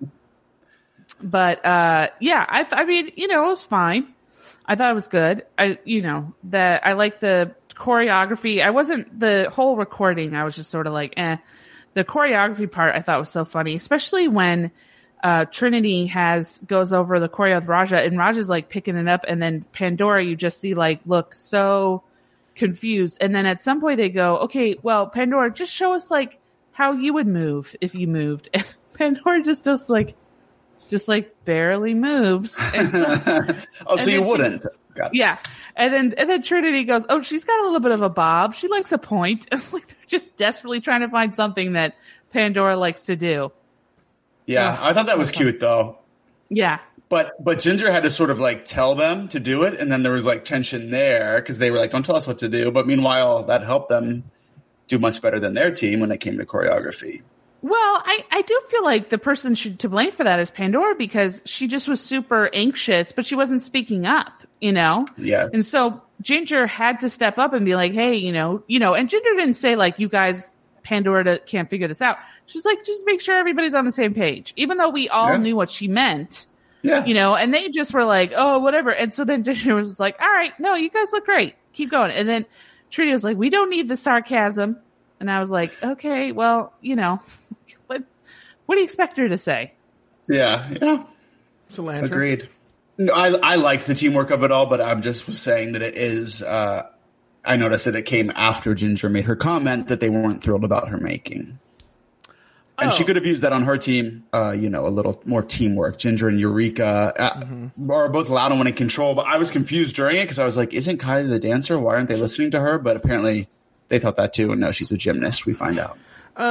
yeah, I mean, you know, it was fine. I thought it was good. I like the choreography. I wasn't the whole recording. I was just sort of like, eh. The choreography part I thought was so funny, especially when Trinity goes over the choreo with Raja, and Raja's like picking it up, and then Pandora, you just see like look so confused, and then at some point they go, okay, well, Pandora, just show us like how you would move if you moved. And Pandora just does like barely moves. And so, so you wouldn't. Yeah. And then Trinity goes, oh, she's got a little bit of a bob. She likes a point. It's like they're just desperately trying to find something that Pandora likes to do. Yeah, I thought that was cute though. Yeah. But Ginger had to sort of like tell them to do it, and then there was like tension there because they were like, don't tell us what to do. But meanwhile, that helped them do much better than their team when it came to choreography. Well, I do feel like the person to blame for that is Pandora, because she just was super anxious, but she wasn't speaking up, you know? Yeah. And so Ginger had to step up and be like, hey, you know, and Ginger didn't say like, you guys, Pandora can't figure this out. She's like, just make sure everybody's on the same page, even though we all knew what she meant. Yeah. You know, and they just were like, oh, whatever. And so then Ginger was like, all right, no, you guys look great. Keep going. And then Trinity was like, we don't need the sarcasm. And I was like, okay, well, you know, what do you expect her to say? Yeah. Cilantro. Agreed. No, I liked the teamwork of it all, but I'm just was saying that it is. I noticed that it came after Ginger made her comment that they weren't thrilled about her making. And she could have used that on her team, a little more teamwork. Ginger and Eureka are both loud and winning control, but I was confused during it because I was like, isn't Kylie the dancer? Why aren't they listening to her? But apparently they thought that too, and no, she's a gymnast, we find out.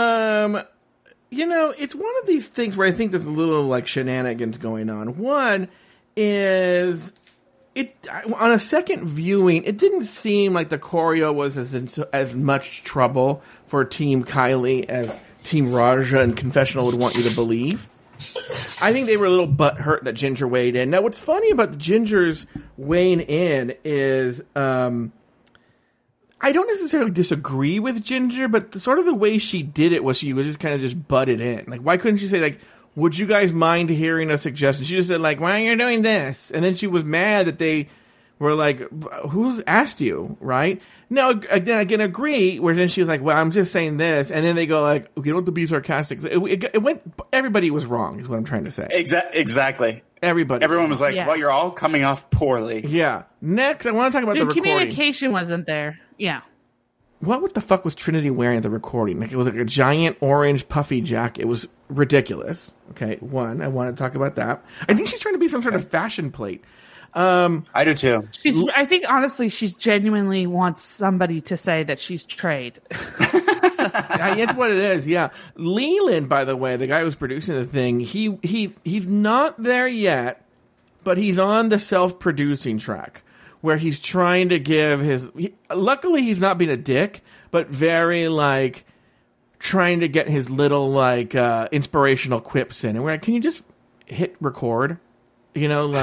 It's one of these things where I think there's a little, like, shenanigans going on. One is... on a second viewing, it didn't seem like the choreo was as much trouble for Team Kylie as Team Raja and Confessional would want you to believe. I think they were a little butthurt that Ginger weighed in. Now, what's funny about the Ginger's weighing in is, I don't necessarily disagree with Ginger, but the way she did it was she was just kind of just butted in. Like, why couldn't she say, like, would you guys mind hearing a suggestion? She just said, like, why are you doing this? And then she was mad that they were like, who's asked you, right? Now, again, I can agree, where then she was like, well, I'm just saying this. And then they go like, you don't have to be sarcastic. It went, everybody was wrong, is what I'm trying to say. Exactly. Everyone was like, well, you're all coming off poorly. Yeah. Next, I want to talk about the recording. Communication wasn't there. Yeah. What the fuck was Trinity wearing at the recording? Like, it was like a giant orange puffy jacket. It was ridiculous. Okay, one, I want to talk about that. I think she's trying to be some sort of fashion plate. I do too. I think honestly, she's genuinely wants somebody to say that she's trade. That's what it is. Yeah, Leland, by the way, the guy who's producing the thing, he's not there yet, but he's on the self-producing track where he's trying to give luckily he's not being a dick, but very like trying to get his little like inspirational quips in, and we're like, can you just hit record? Do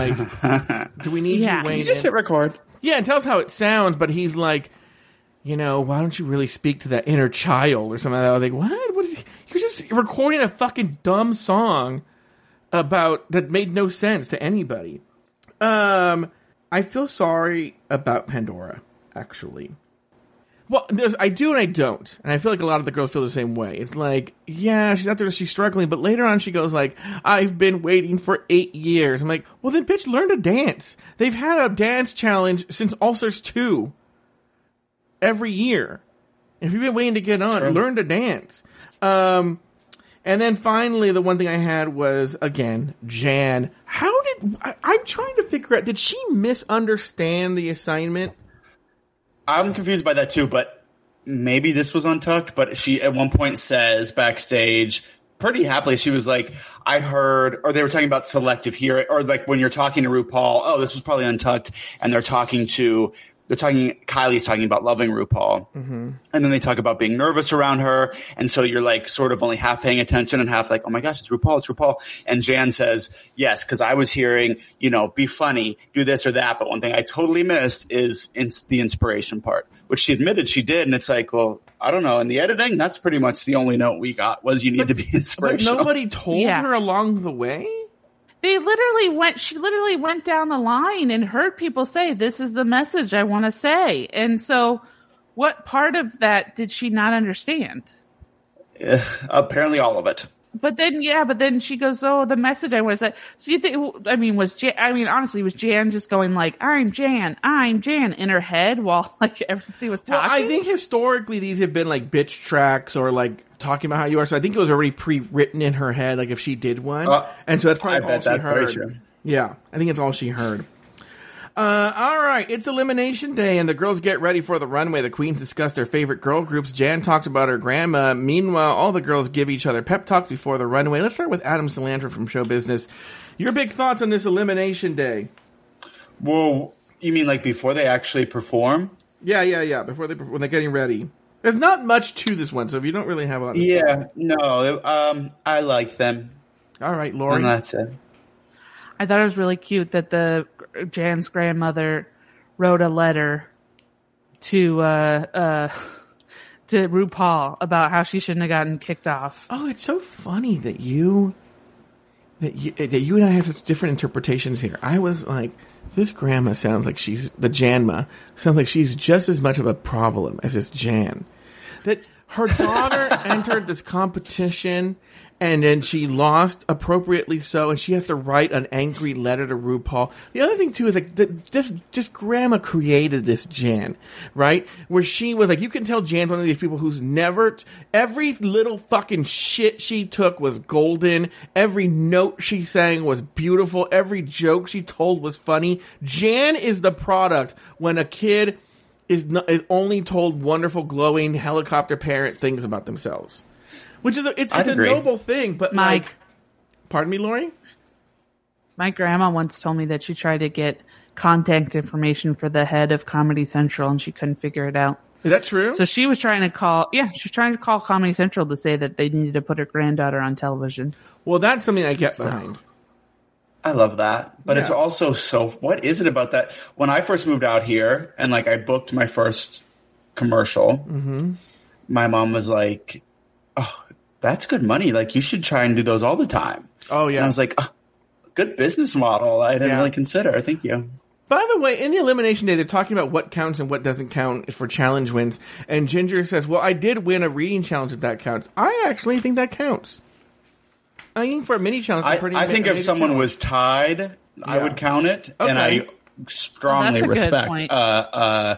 we need you weighing in? Can you just hit record? Yeah, and tell us how it sounds, but he's like, why don't you really speak to that inner child or something? I was like, what? You're just recording a fucking dumb song that made no sense to anybody. I feel sorry about Pandora, actually. Well, I do and I don't. And I feel like a lot of the girls feel the same way. It's like, yeah, she's out there, she's struggling, but later on she goes like, I've been waiting for 8 years. I'm like, well then bitch, learn to dance. They've had a dance challenge since All Stars 2 every year. If you've been waiting to get on, learn to dance. And then finally, the one thing I had was, again, Jan. I'm trying to figure out, did she misunderstand the assignment? I'm confused by that too, but maybe this was untucked, but she at one point says backstage pretty happily, she was like, I heard, or they were talking about selective hearing, or like when you're talking to RuPaul, this was probably untucked, and Kylie's talking about loving RuPaul. Mm-hmm. And then they talk about being nervous around her. And so you're like sort of only half paying attention and half like, oh my gosh, it's RuPaul. And Jan says, yes, because I was hearing, be funny, do this or that. But one thing I totally missed is the inspiration part, which she admitted she did. And it's like, well, I don't know. In the editing, that's pretty much the only note we got was you need to be inspirational. But nobody told her along the way? She literally went down the line and heard people say, this is the message I want to say. And so what part of that did she not understand? Apparently all of it. But then she goes, the message I want to say. So you think, honestly, was Jan just going like, I'm Jan in her head while like everybody was talking? Well, I think historically these have been like bitch tracks or like talking about how you are. So I think it was already pre-written in her head, like if she did one. And so that's probably all she heard. Yeah, I think it's all she heard. All right, it's Elimination Day, and the girls get ready for the runway. The queens discuss their favorite girl groups. Jan talks about her grandma. Meanwhile, all the girls give each other pep talks before the runway. Let's start with Adam Salandra from Show Business. Your big thoughts on this Elimination Day? Well, you mean like before they actually perform? Yeah. When they're getting ready. There's not much to this one, so if you don't really have a lot of I like them. All right, Lori. And that's it. I thought it was really cute that Jan's grandmother wrote a letter to RuPaul about how she shouldn't have gotten kicked off. Oh, it's so funny that you and I have such different interpretations here. I was like, this grandma sounds like the Janma sounds like she's just as much of a problem as this Jan. That Her daughter entered this competition, and then she lost, appropriately so, and she has to write an angry letter to RuPaul. The other thing, too, is like, just Grandma created this Jan, right? Where she was like, you can tell Jan's one of these people who's never, every little fucking shit she took was golden. Every note she sang was beautiful. Every joke she told was funny. Jan is the product when a kid is only told wonderful, glowing, helicopter parent things about themselves. Which is it's a noble thing, but like, pardon me, Lori? My grandma once told me that she tried to get contact information for the head of Comedy Central and she couldn't figure it out. Is that true? So she was trying to call Comedy Central to say that they needed to put her granddaughter on television. Well, that's something I get behind. I love that. But it's also what is it about that? When I first moved out here and like I booked my first commercial, my mom was like, oh, that's good money. Like, you should try and do those all the time. Oh, yeah. And I was like, oh, good business model. I didn't really consider. Thank you. By the way, in the Elimination Day, they're talking about what counts and what doesn't count for challenge wins. And Ginger says, well, I did win a reading challenge if that counts. I actually think that counts. I think for a mini challenge, I think if someone was tied, I would count it. Okay. And I strongly respect a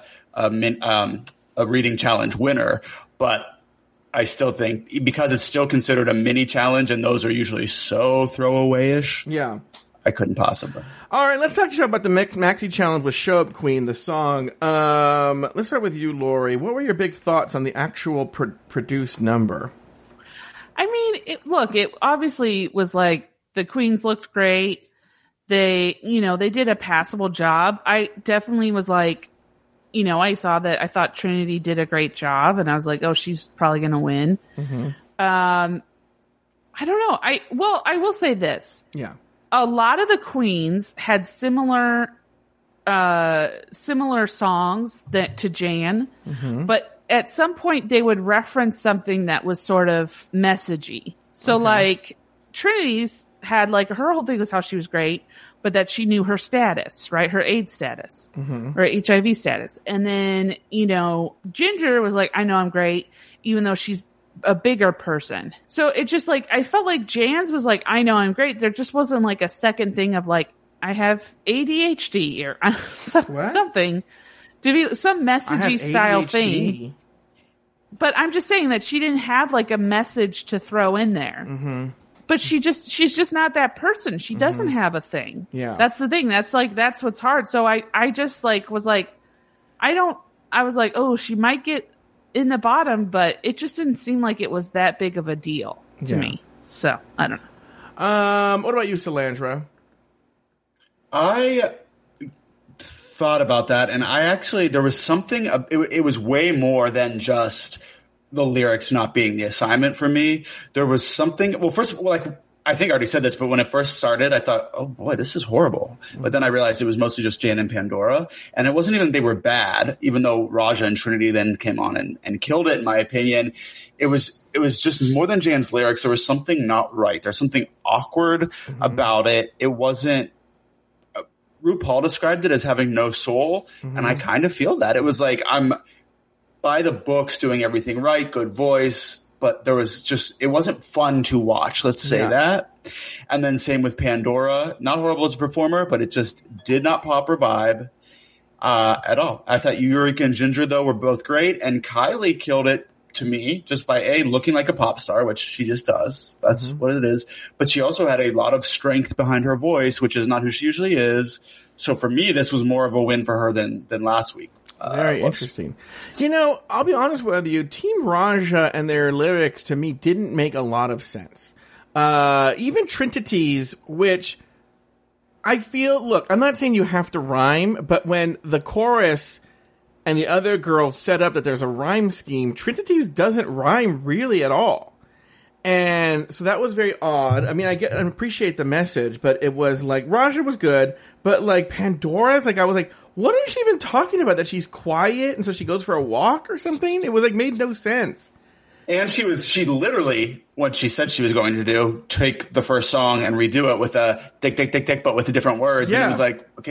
reading challenge winner. But I still think, because it's still considered a mini challenge and those are usually so throwaway-ish. Yeah. I couldn't possibly. All right, let's talk to you about the Maxi Challenge with Show Up Queen, the song. Let's start with you, Lori. What were your big thoughts on the actual produced number? I mean, it obviously was like the queens looked great. They did a passable job. I definitely was like, I saw that. I thought Trinity did a great job, and I was like, oh, she's probably going to win. Mm-hmm. I don't know. I will say this. Yeah. A lot of the queens had similar songs to Jan, but at some point they would reference something that was sort of messagey. So like Trinity's had like her whole thing was how she was great, but that she knew her status, right? Her AIDS status or HIV status. And then, Ginger was like, I know I'm great, even though she's a bigger person. So it just like, I felt like Jan's was like, I know I'm great. There just wasn't like a second thing of like, I have ADHD or something to be some messagey style thing. But I'm just saying that she didn't have like a message to throw in there. But she's just not that person. She doesn't have a thing. Yeah. That's the thing. That's what's hard. So I just like was like, I was like, oh, she might get in the bottom, but it just didn't seem like it was that big of a deal to me. So I don't know. What about you, Salandra? I thought about that, and there was something. It was way more than just the lyrics not being the assignment for me. There was something. Well, first of all, like I think I already said this, but when it first started, I thought, oh boy, this is horrible. But then I realized it was mostly just Jan and Pandora. And it wasn't even they were bad, even though Raja and Trinity then came on and killed it, in my opinion. It was just more than Jan's lyrics. There was something not right. There's something awkward about it. It wasn't, RuPaul described it as having no soul. And I kind of feel that. It was like, I'm by the books doing everything right, good voice. But there was it wasn't fun to watch. Let's say that. And then same with Pandora. Not horrible as a performer, but it just did not pop her vibe, at all. I thought Eureka and Ginger, though, were both great. And Kylie killed it to me just by looking like a pop star, which she just does. That's what it is. But she also had a lot of strength behind her voice, which is not who she usually is. So for me, this was more of a win for her than last week. Very interesting. I'll be honest with you. Team Raja and their lyrics to me didn't make a lot of sense. Even Trinity's, which I feel, look, I'm not saying you have to rhyme, but when the chorus and the other girl set up that there's a rhyme scheme, Trinity's doesn't rhyme really at all. And so that was very odd. I mean, I appreciate the message, but it was like, Raja was good, but like Pandora's, like I was like, what is she even talking about? That she's quiet and so she goes for a walk or something? It was like made no sense. And she literally, what she said she was going to do, take the first song and redo it with a tick, tick, tick, tick, but with the different words. Yeah. And it was like, okay, but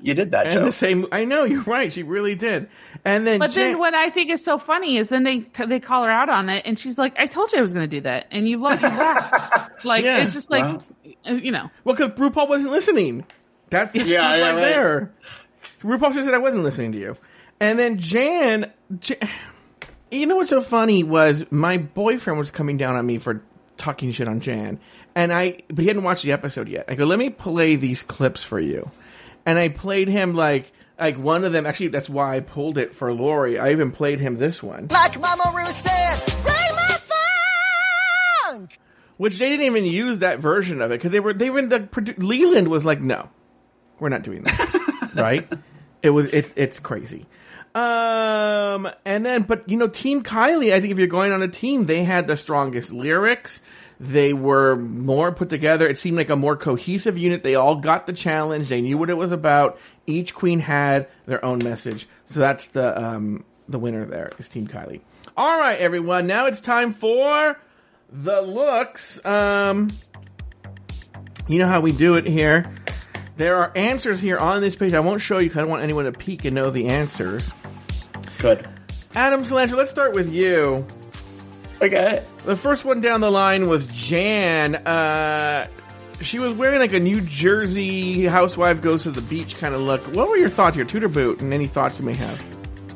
You did that, And Joe. I know, you're right. She really did. And then, But then what I think is so funny is then they call her out on it, and she's like, "I told you I was going to do that," and you laughed. Like Yeah. it's just like, you know. Well, because RuPaul wasn't listening. That's right there. RuPaul just said I wasn't listening to you. And then Jan, you know what's so funny was my boyfriend was coming down on me for talking shit on Jan, but he hadn't watched the episode yet. I go, let me play these clips for you, and I played him like one of them. Actually, that's why I pulled it for Lori. I even played him this one, Like Mama Ruth said, play my funk! which they didn't even use that version of it because they were in the Leland was like, no, we're not doing that, right? It's crazy. And then, but you know, Team Kylie, I think if you're going on a team, they had the strongest lyrics. They were more put together. It seemed like a more cohesive unit. They all got the challenge. They knew what it was about. Each queen had their own message. So that's the winner there is Team Kylie. All right, everyone. Now it's time for the looks. You know how we do it here. There are answers here on this page. I won't show you because I don't want anyone to peek and know the answers. Good. Adam Cilantro, let's start with you. Okay. The first one down the line was Jan. She was wearing like a New Jersey housewife goes to the beach kind of look. What were your thoughts here? Toot or boot? And any thoughts you may have?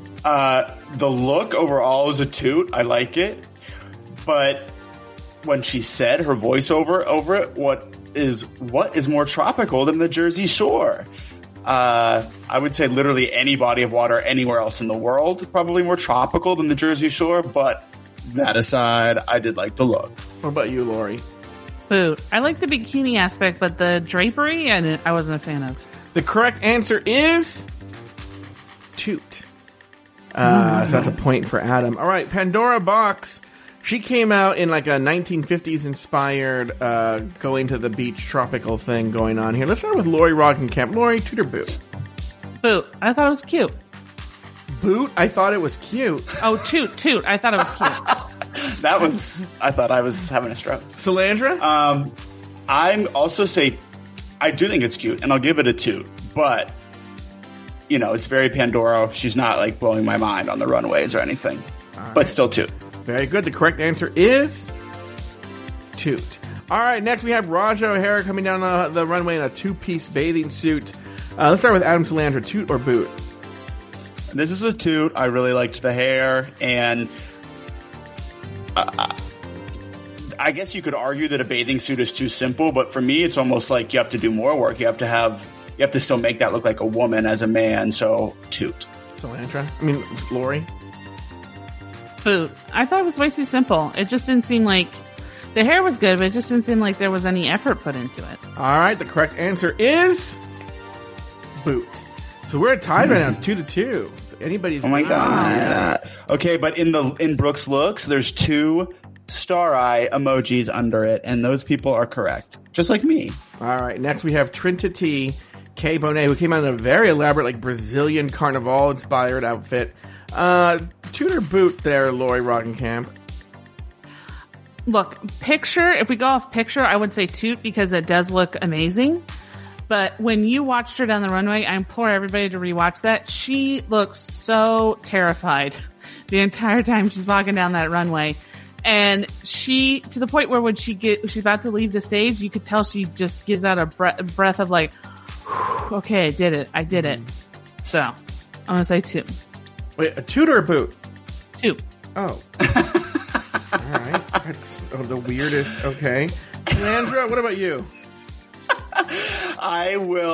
The look overall is a toot. I like it. But when she said her voiceover over it, what is more tropical than the Jersey Shore? I would say literally any body of water anywhere else in the world, probably more tropical than the Jersey Shore, but that aside, I did like the look. What about you, Lori? Boot. I like the bikini aspect, but the drapery, I wasn't a fan of. The correct answer is toot. So that's a point for Adam. All right, Pandora Box. She came out in like a 1950s inspired going to the beach tropical thing going on here. Let's start with Lori Roggenkamp. Lori, toot or boot? Boot. I thought it was cute. Boot? I thought it was cute. Oh, toot. I thought it was cute. I thought I was having a stroke. Salandra? I'm also say, I do think it's cute, and I'll give it a toot, but, you know, it's very Pandora. She's not, like, blowing my mind on the runways or anything, but still toot. Very good. The correct answer is toot. All right, next we have Raja O'Hara coming down the runway in a two-piece bathing suit. Let's start with Adam Salandra. Toot or boot? This is a toot. I really liked the hair, and I guess you could argue that a bathing suit is too simple, but for me, it's almost like you have to do more work. You have to still make that look like a woman as a man, so toot. Lori? Boot. I thought it was way too simple. It just didn't seem like the hair was good, but it just didn't seem like there was any effort put into it. All right, the correct answer is boot. So we're tied right now, 2-2. So anybody's. Oh my god! Okay, but in Brooke's looks, there's 2 star eye emojis under it, and those people are correct, just like me. All right, next we have Trinity K. Bonet, who came out in a very elaborate, like Brazilian carnival inspired outfit. Toot or boot there, Lori Roggenkamp? Look, if we go off picture, I would say toot because it does look amazing. But when you watched her down the runway, I implore everybody to rewatch that. She looks so terrified the entire time she's walking down that runway. And to the point where when she's about to leave the stage, you could tell she just gives out a breath of like, okay, I did it. So, I'm going to say toot. Wait, a toot or a boot? Toot. Oh. All right. That's the weirdest. Okay. Landra, what about you? I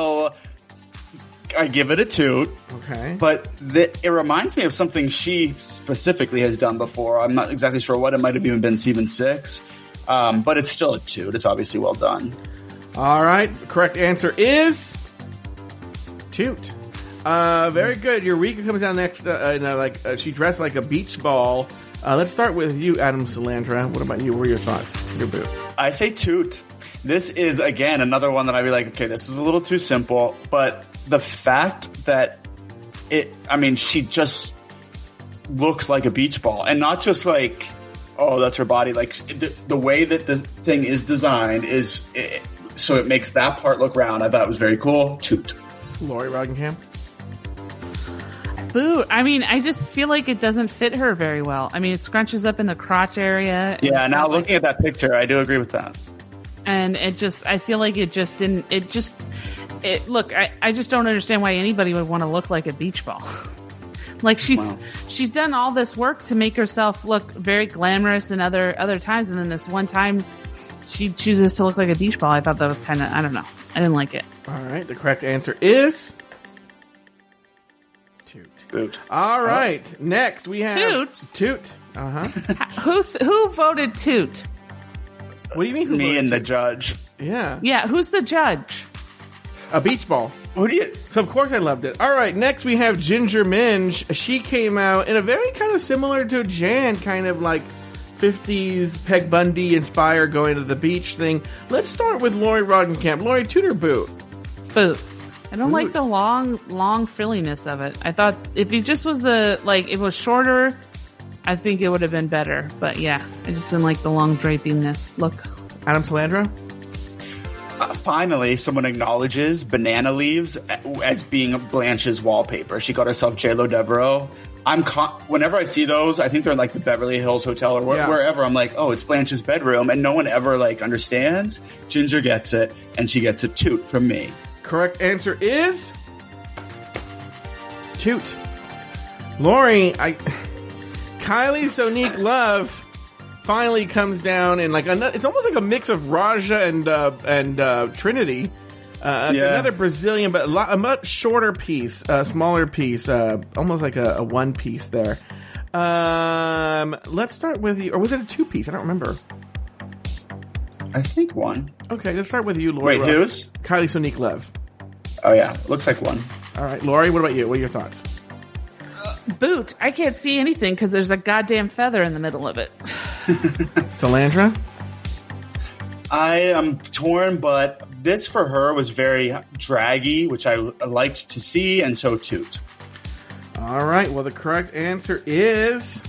give it a toot. Okay. But it reminds me of something she specifically has done before. I'm not exactly sure what. It might have even been Season 6. But it's still a toot. It's obviously well done. All right. The correct answer is toot. Very good. Eureka comes down next. She dressed like a beach ball. Let's start with you, Adam Salandra. What about you? What are your thoughts? Your boot. I say toot. This is, again, another one that I'd be like, okay, this is a little too simple, but the fact that she just looks like a beach ball, and not just like, oh, that's her body. Like, the way that the thing is designed so it makes that part look round. I thought it was very cool. Toot. Lori Roggenkamp. Boot. I mean, I just feel like it doesn't fit her very well. I mean, it scrunches up in the crotch area. Yeah, now looking at that picture, I do agree with that. And I feel like it just didn't, look, I just don't understand why anybody would want to look like a beach ball. Like she's done all this work to make herself look very glamorous in other times. And then this one time she chooses to look like a beach ball. I thought that was kind of, I don't know. I didn't like it. All right. The correct answer is Toot. All right. Next we have Toot. Uh-huh. Who voted Toot? What do you mean? Me and the judge. Yeah. Yeah. Who's the judge? A beach ball. Who do you? So of course I loved it. All right. Next we have Ginger Minge. She came out in a very kind of similar to Jan, kind of like 50s Peg Bundy inspired going to the beach thing. Let's start with Lori Roggenkamp. Lori, toot or boot? Boot. I don't like the long frilliness of it. I thought if it just was if it was shorter, I think it would have been better. But yeah, I just didn't like the long drapiness look. Adam Salandra? Finally, someone acknowledges banana leaves as being Blanche's wallpaper. She got herself J.Lo Devereaux. Whenever I see those, I think they're like the Beverly Hills Hotel or wherever. I'm like, oh, it's Blanche's bedroom, and no one ever understands. Ginger gets it, and she gets a toot from me. Correct answer is Toot. Lori, Kylie Sonique Love finally comes down in it's almost like a mix of Raja and Trinity. Another Brazilian, but a much shorter piece, smaller piece, almost like a one piece there. Let's start with you, or was it a two piece? I don't remember. I think one. Okay, let's start with you, Lori. Wait, whose? Kylie Sonique Love. Oh yeah, looks like one. All right, Lori, what about you? What are your thoughts? Boot. I can't see anything because there's a goddamn feather in the middle of it. Salandra? I am torn, but this for her was very draggy, which I liked to see, and so toot. All right, well, the correct answer is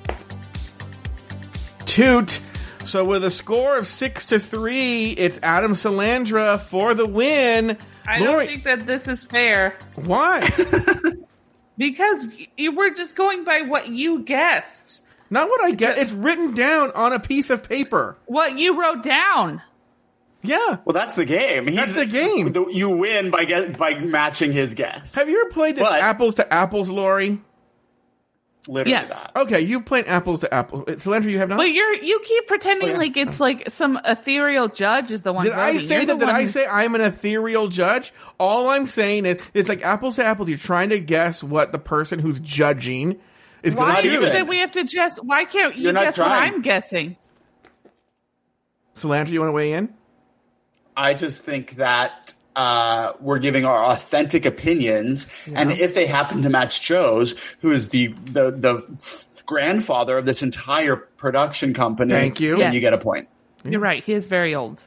Toot. So with a score of 6-3, it's Adam Salandra for the win. I don't think that this is fair. Why? Because you were just going by what you guessed. Not what I get. It's written down on a piece of paper. What you wrote down. Yeah. Well, that's the game. That's the game. You win by matching his guess. Have you ever played this apples to apples, Lori? Literally yes. that. Okay, you've played apples to apples. Salandra, you have not? But you keep pretending like it's like some ethereal judge is the one Did voting. I say that? Did I say I'm an ethereal judge? All I'm saying is it's like apples to apples. You're trying to guess what the person who's judging is going to choose. Why do we have to guess? Why can't you guess what I'm guessing? Salandra, you want to weigh in? I just think that we're giving our authentic opinions, and if they happen to match Joe's, who is the grandfather of this entire production company, thank you. Then you get a point. You're right. He is very old.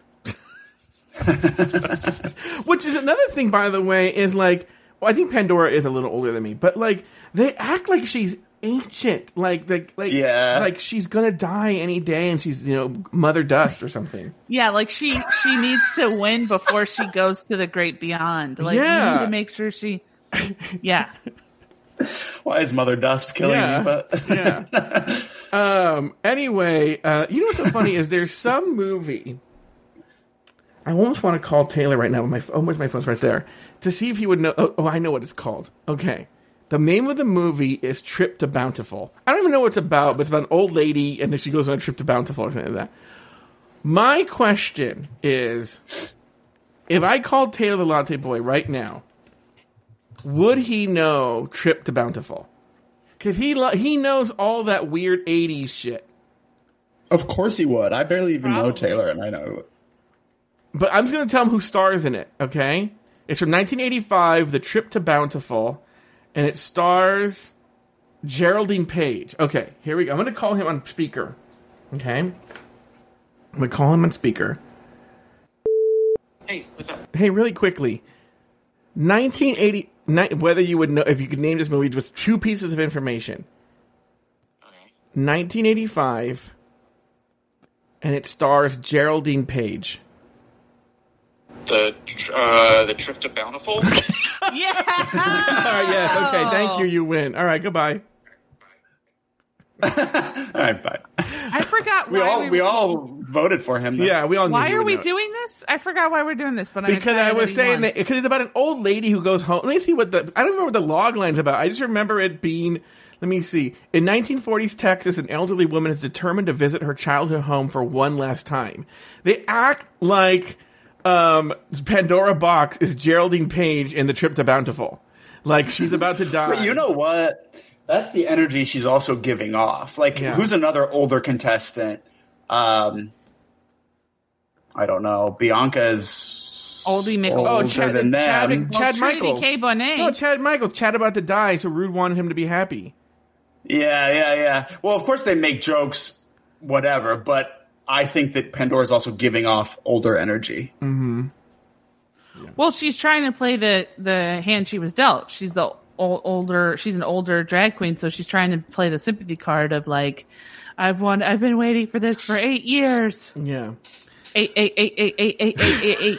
Which is another thing, by the way, is I think Pandora is a little older than me, but they act like she's ancient, like she's gonna die any day, and she's Mother Dust or something. Yeah, like she needs to win before she goes to the great beyond. You need to make sure she. Yeah. Why is Mother Dust killing me? But anyway, you know what's so funny is there's some movie. I almost want to call Taylor right now. Where's my phone's right there to see if he would know. Oh, I know what it's called. Okay. The name of the movie is Trip to Bountiful. I don't even know what it's about, but it's about an old lady, and then she goes on a trip to Bountiful or something like that. My question is, if I called Taylor the Latte Boy right now, would he know Trip to Bountiful? Because he knows all that weird 80s shit. Of course he would. I barely even know Taylor, and I know he would. But I'm just going to tell him who stars in it, okay? It's from 1985, The Trip to Bountiful. And it stars Geraldine Page. Okay, here we go. I'm going to call him on speaker. Okay? I'm going to call him on speaker. Hey, what's up? Hey, really quickly. 1980... Whether you would know... If you could name this movie with two pieces of information. Okay. 1985. And it stars Geraldine Page. The Trip to Bountiful? Yeah. Yes. Okay. Thank you. You win. All right. Goodbye. All right, bye. I forgot We why all voted for him. Though. Yeah, we all. Why knew are we know it. doing this? I forgot why we're doing this, but Because I was saying that because it's about an old lady who goes home. Let me see I don't remember what the log line's about. I just remember it being. Let me see. In 1940s Texas, an elderly woman is determined to visit her childhood home for one last time. They act like Pandora Box is Geraldine Page in The Trip to Bountiful. Like she's about to die. But you know what? That's the energy she's also giving off. Like, who's another older contestant? I don't know. Bianca's Oldie Michael. older than them. Chad Michaels. K. Bonet. No, Chad Michaels. Chad about to die, so Rude wanted him to be happy. Yeah. Well, of course they make jokes, whatever, but I think that Pandora's also giving off older energy. Mm-hmm. Well, she's trying to play the hand she was dealt. She's the older. She's an older drag queen, so she's trying to play the sympathy card of like, I've been waiting for this for 8 years. Yeah. 8.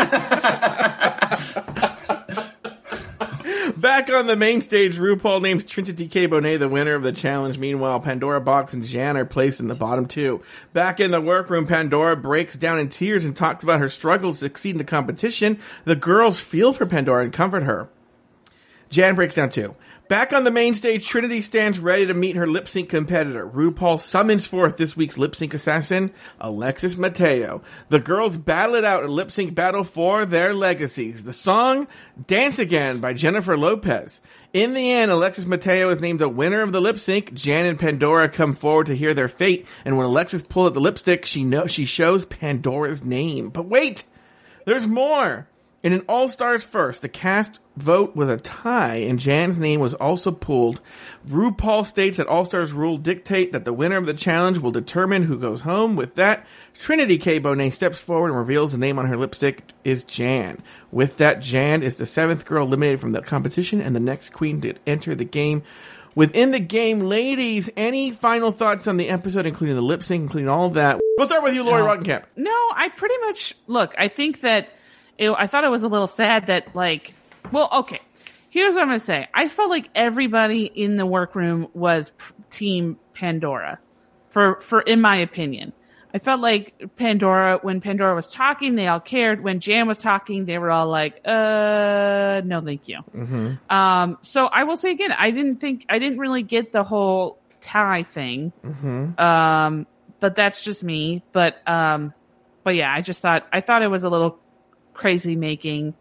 Back on the main stage, RuPaul names Trinity K. Bonet the winner of the challenge. Meanwhile, Pandora Box and Jan are placed in the bottom two. Back in the workroom, Pandora breaks down in tears and talks about her struggles to succeed in the competition. The girls feel for Pandora and comfort her. Jan breaks down too. Back on the main stage, Trinity stands ready to meet her lip sync competitor. RuPaul summons forth this week's lip sync assassin, Alexis Mateo. The girls battle it out in lip sync battle for their legacies. The song, Dance Again by Jennifer Lopez. In the end, Alexis Mateo is named the winner of the lip sync. Jan and Pandora come forward to hear their fate, and when Alexis pulls at the lipstick, she shows Pandora's name. But wait! There's more! In an All-Stars first, the cast vote was a tie, and Jan's name was also pulled. RuPaul states that All-Stars rule dictate that the winner of the challenge will determine who goes home. With that, Trinity K. Bonet steps forward and reveals the name on her lipstick is Jan. With that, Jan is the 7th girl eliminated from the competition and the next queen to enter the game. Within the game, ladies, any final thoughts on the episode, including the lip sync, including all of that? We'll start with you, Lori Roggenkamp. No, I pretty much, look, I think that I thought it was a little sad that, like, well, okay, here's what I'm going to say. I felt like everybody in the workroom was team Pandora, in my opinion. I felt like Pandora, when Pandora was talking, they all cared. When Jan was talking, they were all like, no, thank you. Mm-hmm. So I will say again, I didn't really get the whole tie thing. Mm-hmm. But that's just me. But yeah, I thought it was a little crazy making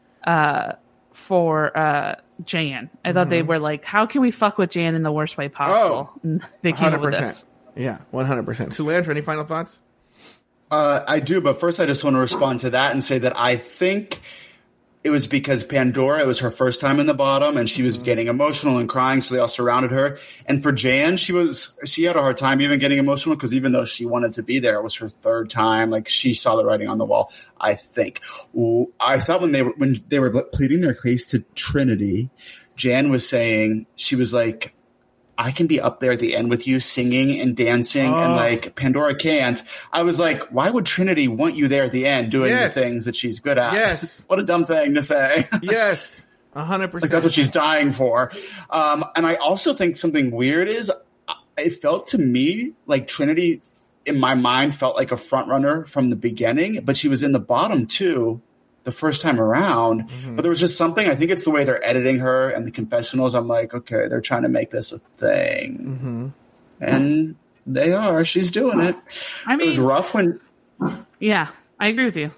for Jan. I thought they were like, how can we fuck with Jan in the worst way possible? And they came up with this. Yeah, 100%. Sulandra, any final thoughts? I do, but first I just want to respond to that and say that I think it was because Pandora, it was her first time in the bottom and she was getting emotional and crying, so they all surrounded her. And for Jan, she had a hard time even getting emotional because even though she wanted to be there, it was her third time. Like, she saw the writing on the wall, I think. I thought when they were pleading their case to Trinity, Jan was saying, she was like, I can be up there at the end with you singing and dancing and like Pandora can't. I was like, why would Trinity want you there at the end doing the things that she's good at? Yes. What a dumb thing to say. Yes. 100%. Like, that's what she's dying for. And I also think something weird is it felt to me like Trinity in my mind felt like a front runner from the beginning, but she was in the bottom too the first time around. But there was just something, I think it's the way they're editing her and the confessionals. I'm like, okay, they're trying to make this a thing. And they are. She's doing it. I mean, it was rough when. Yeah, I agree with you.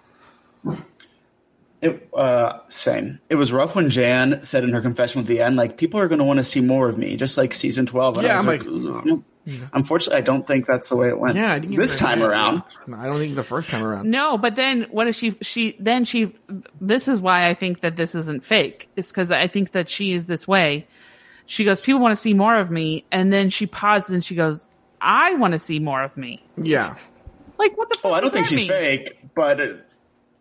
Same. It was rough when Jan said in her confession at the end, like, people are going to want to see more of me, just like season 12. And yeah, I'm like, unfortunately, I don't think that's the way it went. Yeah, I think this time around. I don't think the first time around. No, but then what is she? This is why I think that this isn't fake. It's because I think that she is this way. She goes, people want to see more of me, and then she pauses and she goes, I want to see more of me. Yeah. Like, what the fuck? Oh, I don't think she's mean? fake, but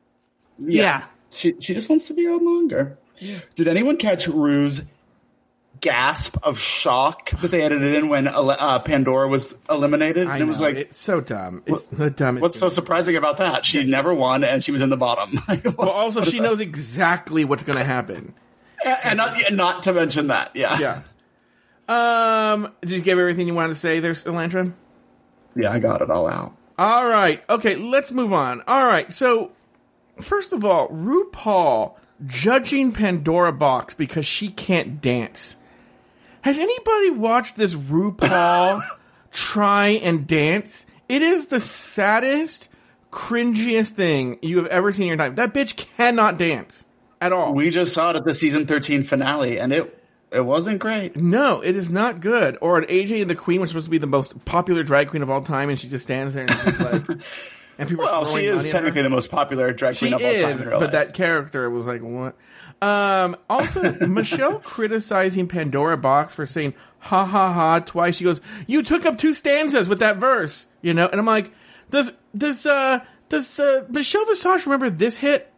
yeah. She just wants to be on longer. Yeah. Did anyone catch Rue's gasp of shock that they edited in when Pandora was eliminated. I And it was know, like, it's so dumb. It's the dumbest. what's so surprising about that? She never won and she was in the bottom. Well, also, she knows exactly what's going to happen. And not to mention that, Yeah. Did you give everything you wanted to say there, Elantra? Yeah, I got it all out. All right. Okay, let's move on. All right. So, first of all, RuPaul judging Pandora Box because she can't dance. Has anybody watched this RuPaul try and dance? It is the saddest, cringiest thing you have ever seen in your life. That bitch cannot dance at all. We just saw it at the season 13 finale, and it wasn't great. No, it is not good. Or an AJ the Queen was supposed to be the most popular drag queen of all time, and she just stands there and is just like... And people well, she is technically the most popular drag queen of all time. But that character was like, what? Also, Michelle criticizing Pandora Box for saying "ha ha ha" twice. She goes, "You took up 2 stanzas with that verse," you know. And I'm like, does Michelle Visage remember this hit?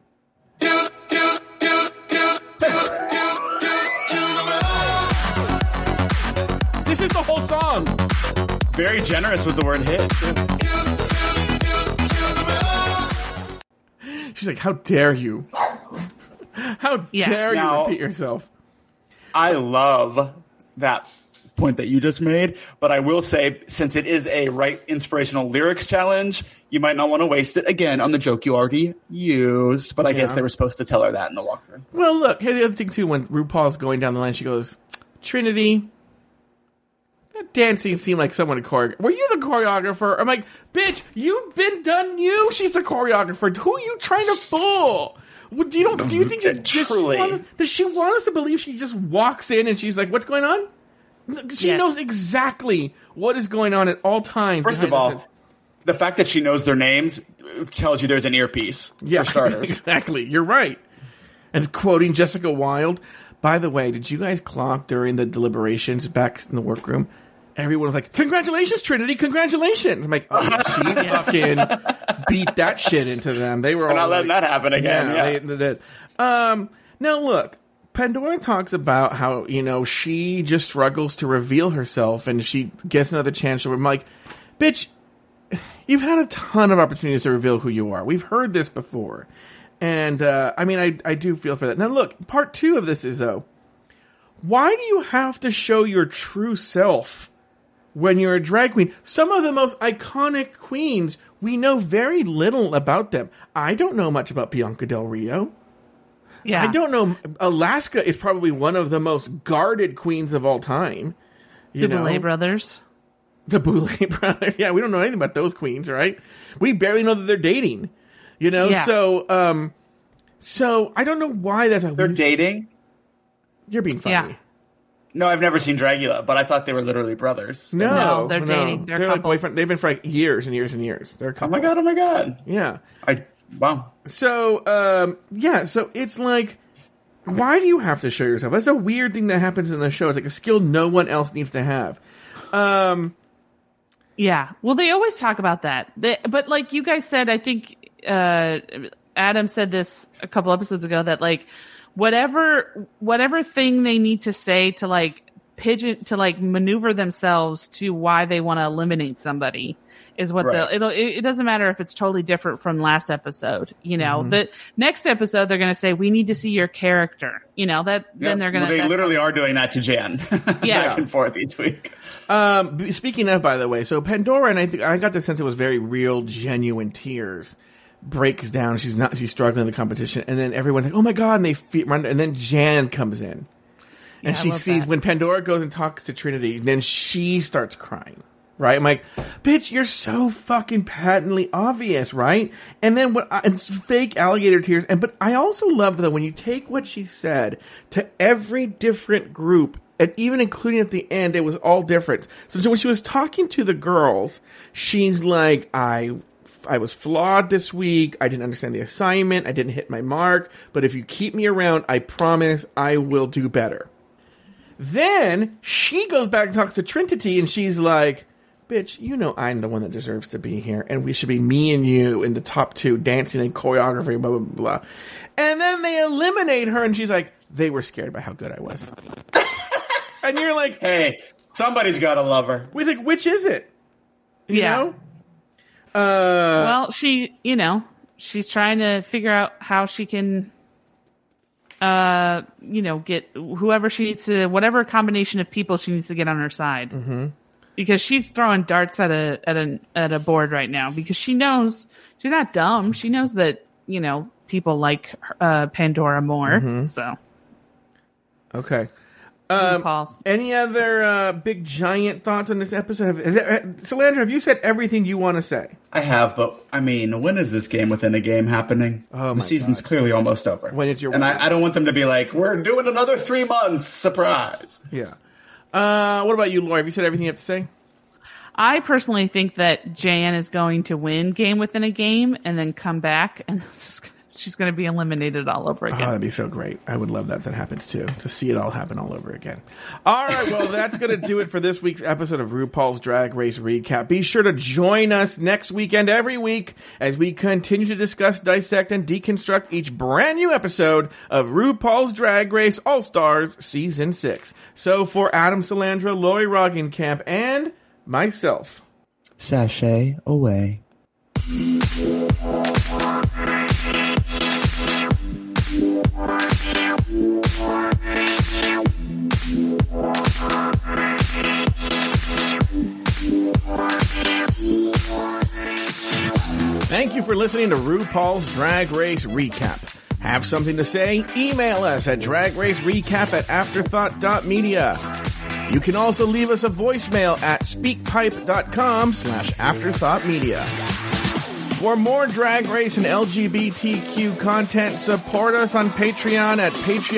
This is the whole song. Very generous with the word hit. She's like, how dare you? How dare you repeat yourself? I love that point that you just made, but I will say, since it is a Write Inspirational Lyrics challenge, you might not want to waste it again on the joke you already used, but I guess they were supposed to tell her that in the walkthrough. Well, look, here's the other thing, too. When RuPaul's going down the line, she goes, Trinity, that dancing seemed like someone to choreograph. Were you the choreographer? I'm like, bitch, you've been done you. She's the choreographer. Who are you trying to fool? Do you think does she want us to believe she just walks in and she's like, what's going on? She knows exactly what is going on at all times. First of all, the fact that she knows their names tells you there's an earpiece, for starters. Exactly. You're right. And quoting Jessica Wilde, by the way, did you guys clock during the deliberations back in the workroom? Everyone was like, congratulations, Trinity, congratulations. I'm like, oh, she fucking beat that shit into them. They were all not letting that happen again. Yeah. They did. Now look, Pandora talks about how, she just struggles to reveal herself and she gets another chance. I'm like, bitch, you've had a ton of opportunities to reveal who you are. We've heard this before. And, I do feel for that. Now look, part 2 of this is, though, why do you have to show your true self when you're a drag queen? Some of the most iconic queens, we know very little about them. I don't know much about Bianca Del Rio. Yeah. I don't know. Alaska is probably one of the most guarded queens of all time. The Boulay brothers. The Boulay brothers. Yeah, we don't know anything about those queens, right? We barely know that they're dating. Yeah. So I don't know why they're dating. You're being funny. Yeah. No, I've never seen Dragula, but I thought they were literally brothers. No, they're dating. They're like boyfriend. They've been for like years and years and years. They're a couple. Oh my god. Yeah. Wow. So, so it's like, why do you have to show yourself? That's a weird thing that happens in the show. It's like a skill no one else needs to have. Yeah. Well, they always talk about that. But like you guys said, I think, Adam said this a couple episodes ago that like, whatever thing they need to say to like maneuver themselves to why they want to eliminate somebody is what it doesn't matter if it's totally different from last episode. The next episode they're going to say, we need to see your character, then they're going to, they literally are doing that to Jan back and forth each week. Speaking of, by the way, so Pandora, and I got the sense it was very real, genuine tears, breaks down. She's struggling in the competition, and then everyone's like, oh my god, and they run, and then Jan comes in. And she sees when Pandora goes and talks to Trinity, then she starts crying, right? I'm like, bitch, you're so fucking patently obvious, right? And then it's fake alligator tears. But I also love that when you take what she said to every different group, and even including at the end, it was all different. So when she was talking to the girls, she's like, I was flawed this week. I didn't understand the assignment. I didn't hit my mark. But if you keep me around, I promise I will do better. Then she goes back and talks to Trinity, and she's like, bitch, I'm the one that deserves to be here, and we should be me and you in the top 2, dancing and choreography, blah, blah, blah. And then they eliminate her, and she's like, they were scared by how good I was. And you're like, hey, somebody's got to love her. We think, which is it? You know? Well, she's trying to figure out how she can, get whoever she needs to, whatever combination of people she needs to get on her side. Mm-hmm. Because she's throwing darts at a board right now because she knows she's not dumb. She knows that, people like Pandora more. Mm-hmm. So. Okay. Any other big giant thoughts on this episode? Salandra, have you said everything you want to say? I have, but I mean, when is this game within a game happening? Oh, the season's clearly almost over. When it's your and I don't want them to be like, we're doing another 3 months. Surprise. Yeah. What about you, Laura? Have you said everything you have to say? I personally think that Jan is going to win game within a game and then come back and she's going to be eliminated all over again. Oh, that'd be so great. I would love that if that happens too, to see it all happen all over again. All right, well, that's going to do it for this week's episode of RuPaul's Drag Race Recap. Be sure to join us next weekend every week as we continue to discuss, dissect, and deconstruct each brand new episode of RuPaul's Drag Race All-Stars Season 6. So for Adam Salandra, Lori Roggenkamp, and myself, sashay away. Thank you for listening to RuPaul's Drag Race Recap. Have something to say? Email us at dragracerecap@afterthought.media. You can also leave us a voicemail at speakpipe.com/afterthoughtmedia. For more Drag Race and LGBTQ content, support us on Patreon at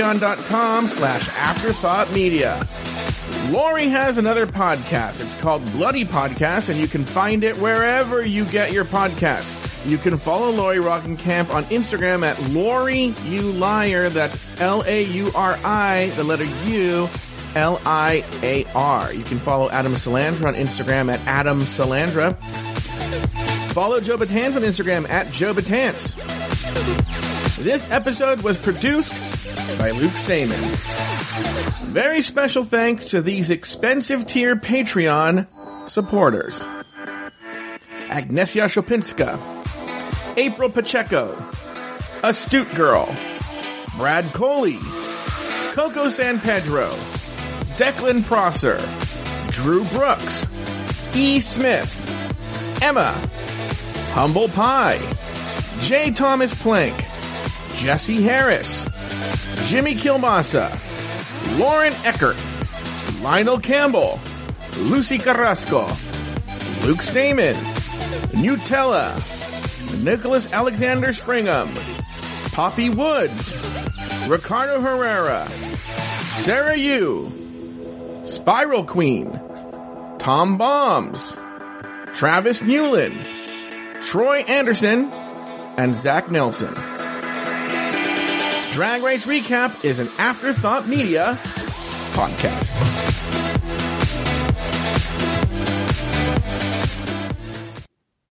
patreon.com/afterthoughtmedia. Lori has another podcast. It's called Bloody Podcast, and you can find it wherever you get your podcasts. You can follow Lori Roggenkamp on Instagram at Lori You Liar. That's Lauri, the letter U, Liar. You can follow Adam Salandra on Instagram at Adam Salandra. Follow Joe Batance on Instagram at Joe Batance. This episode was produced by Luke Stamen. Very special thanks to these expensive tier Patreon supporters: Agnesia Shopinska, April Pacheco, Astute Girl, Brad Coley, Coco San Pedro, Declan Prosser, Drew Brooks, E. Smith, Emma, Humble Pie, J. Thomas Plank, Jesse Harris, Jimmy Kilmasa, Lauren Eckert, Lionel Campbell, Lucy Carrasco, Luke Stamen, Nutella, Nicholas Alexander Springham, Poppy Woods, Ricardo Herrera, Sarah Yu, Spiral Queen, Tom Bombs, Travis Newland, Troy Anderson, and Zach Nelson. Drag Race Recap is an Afterthought Media podcast.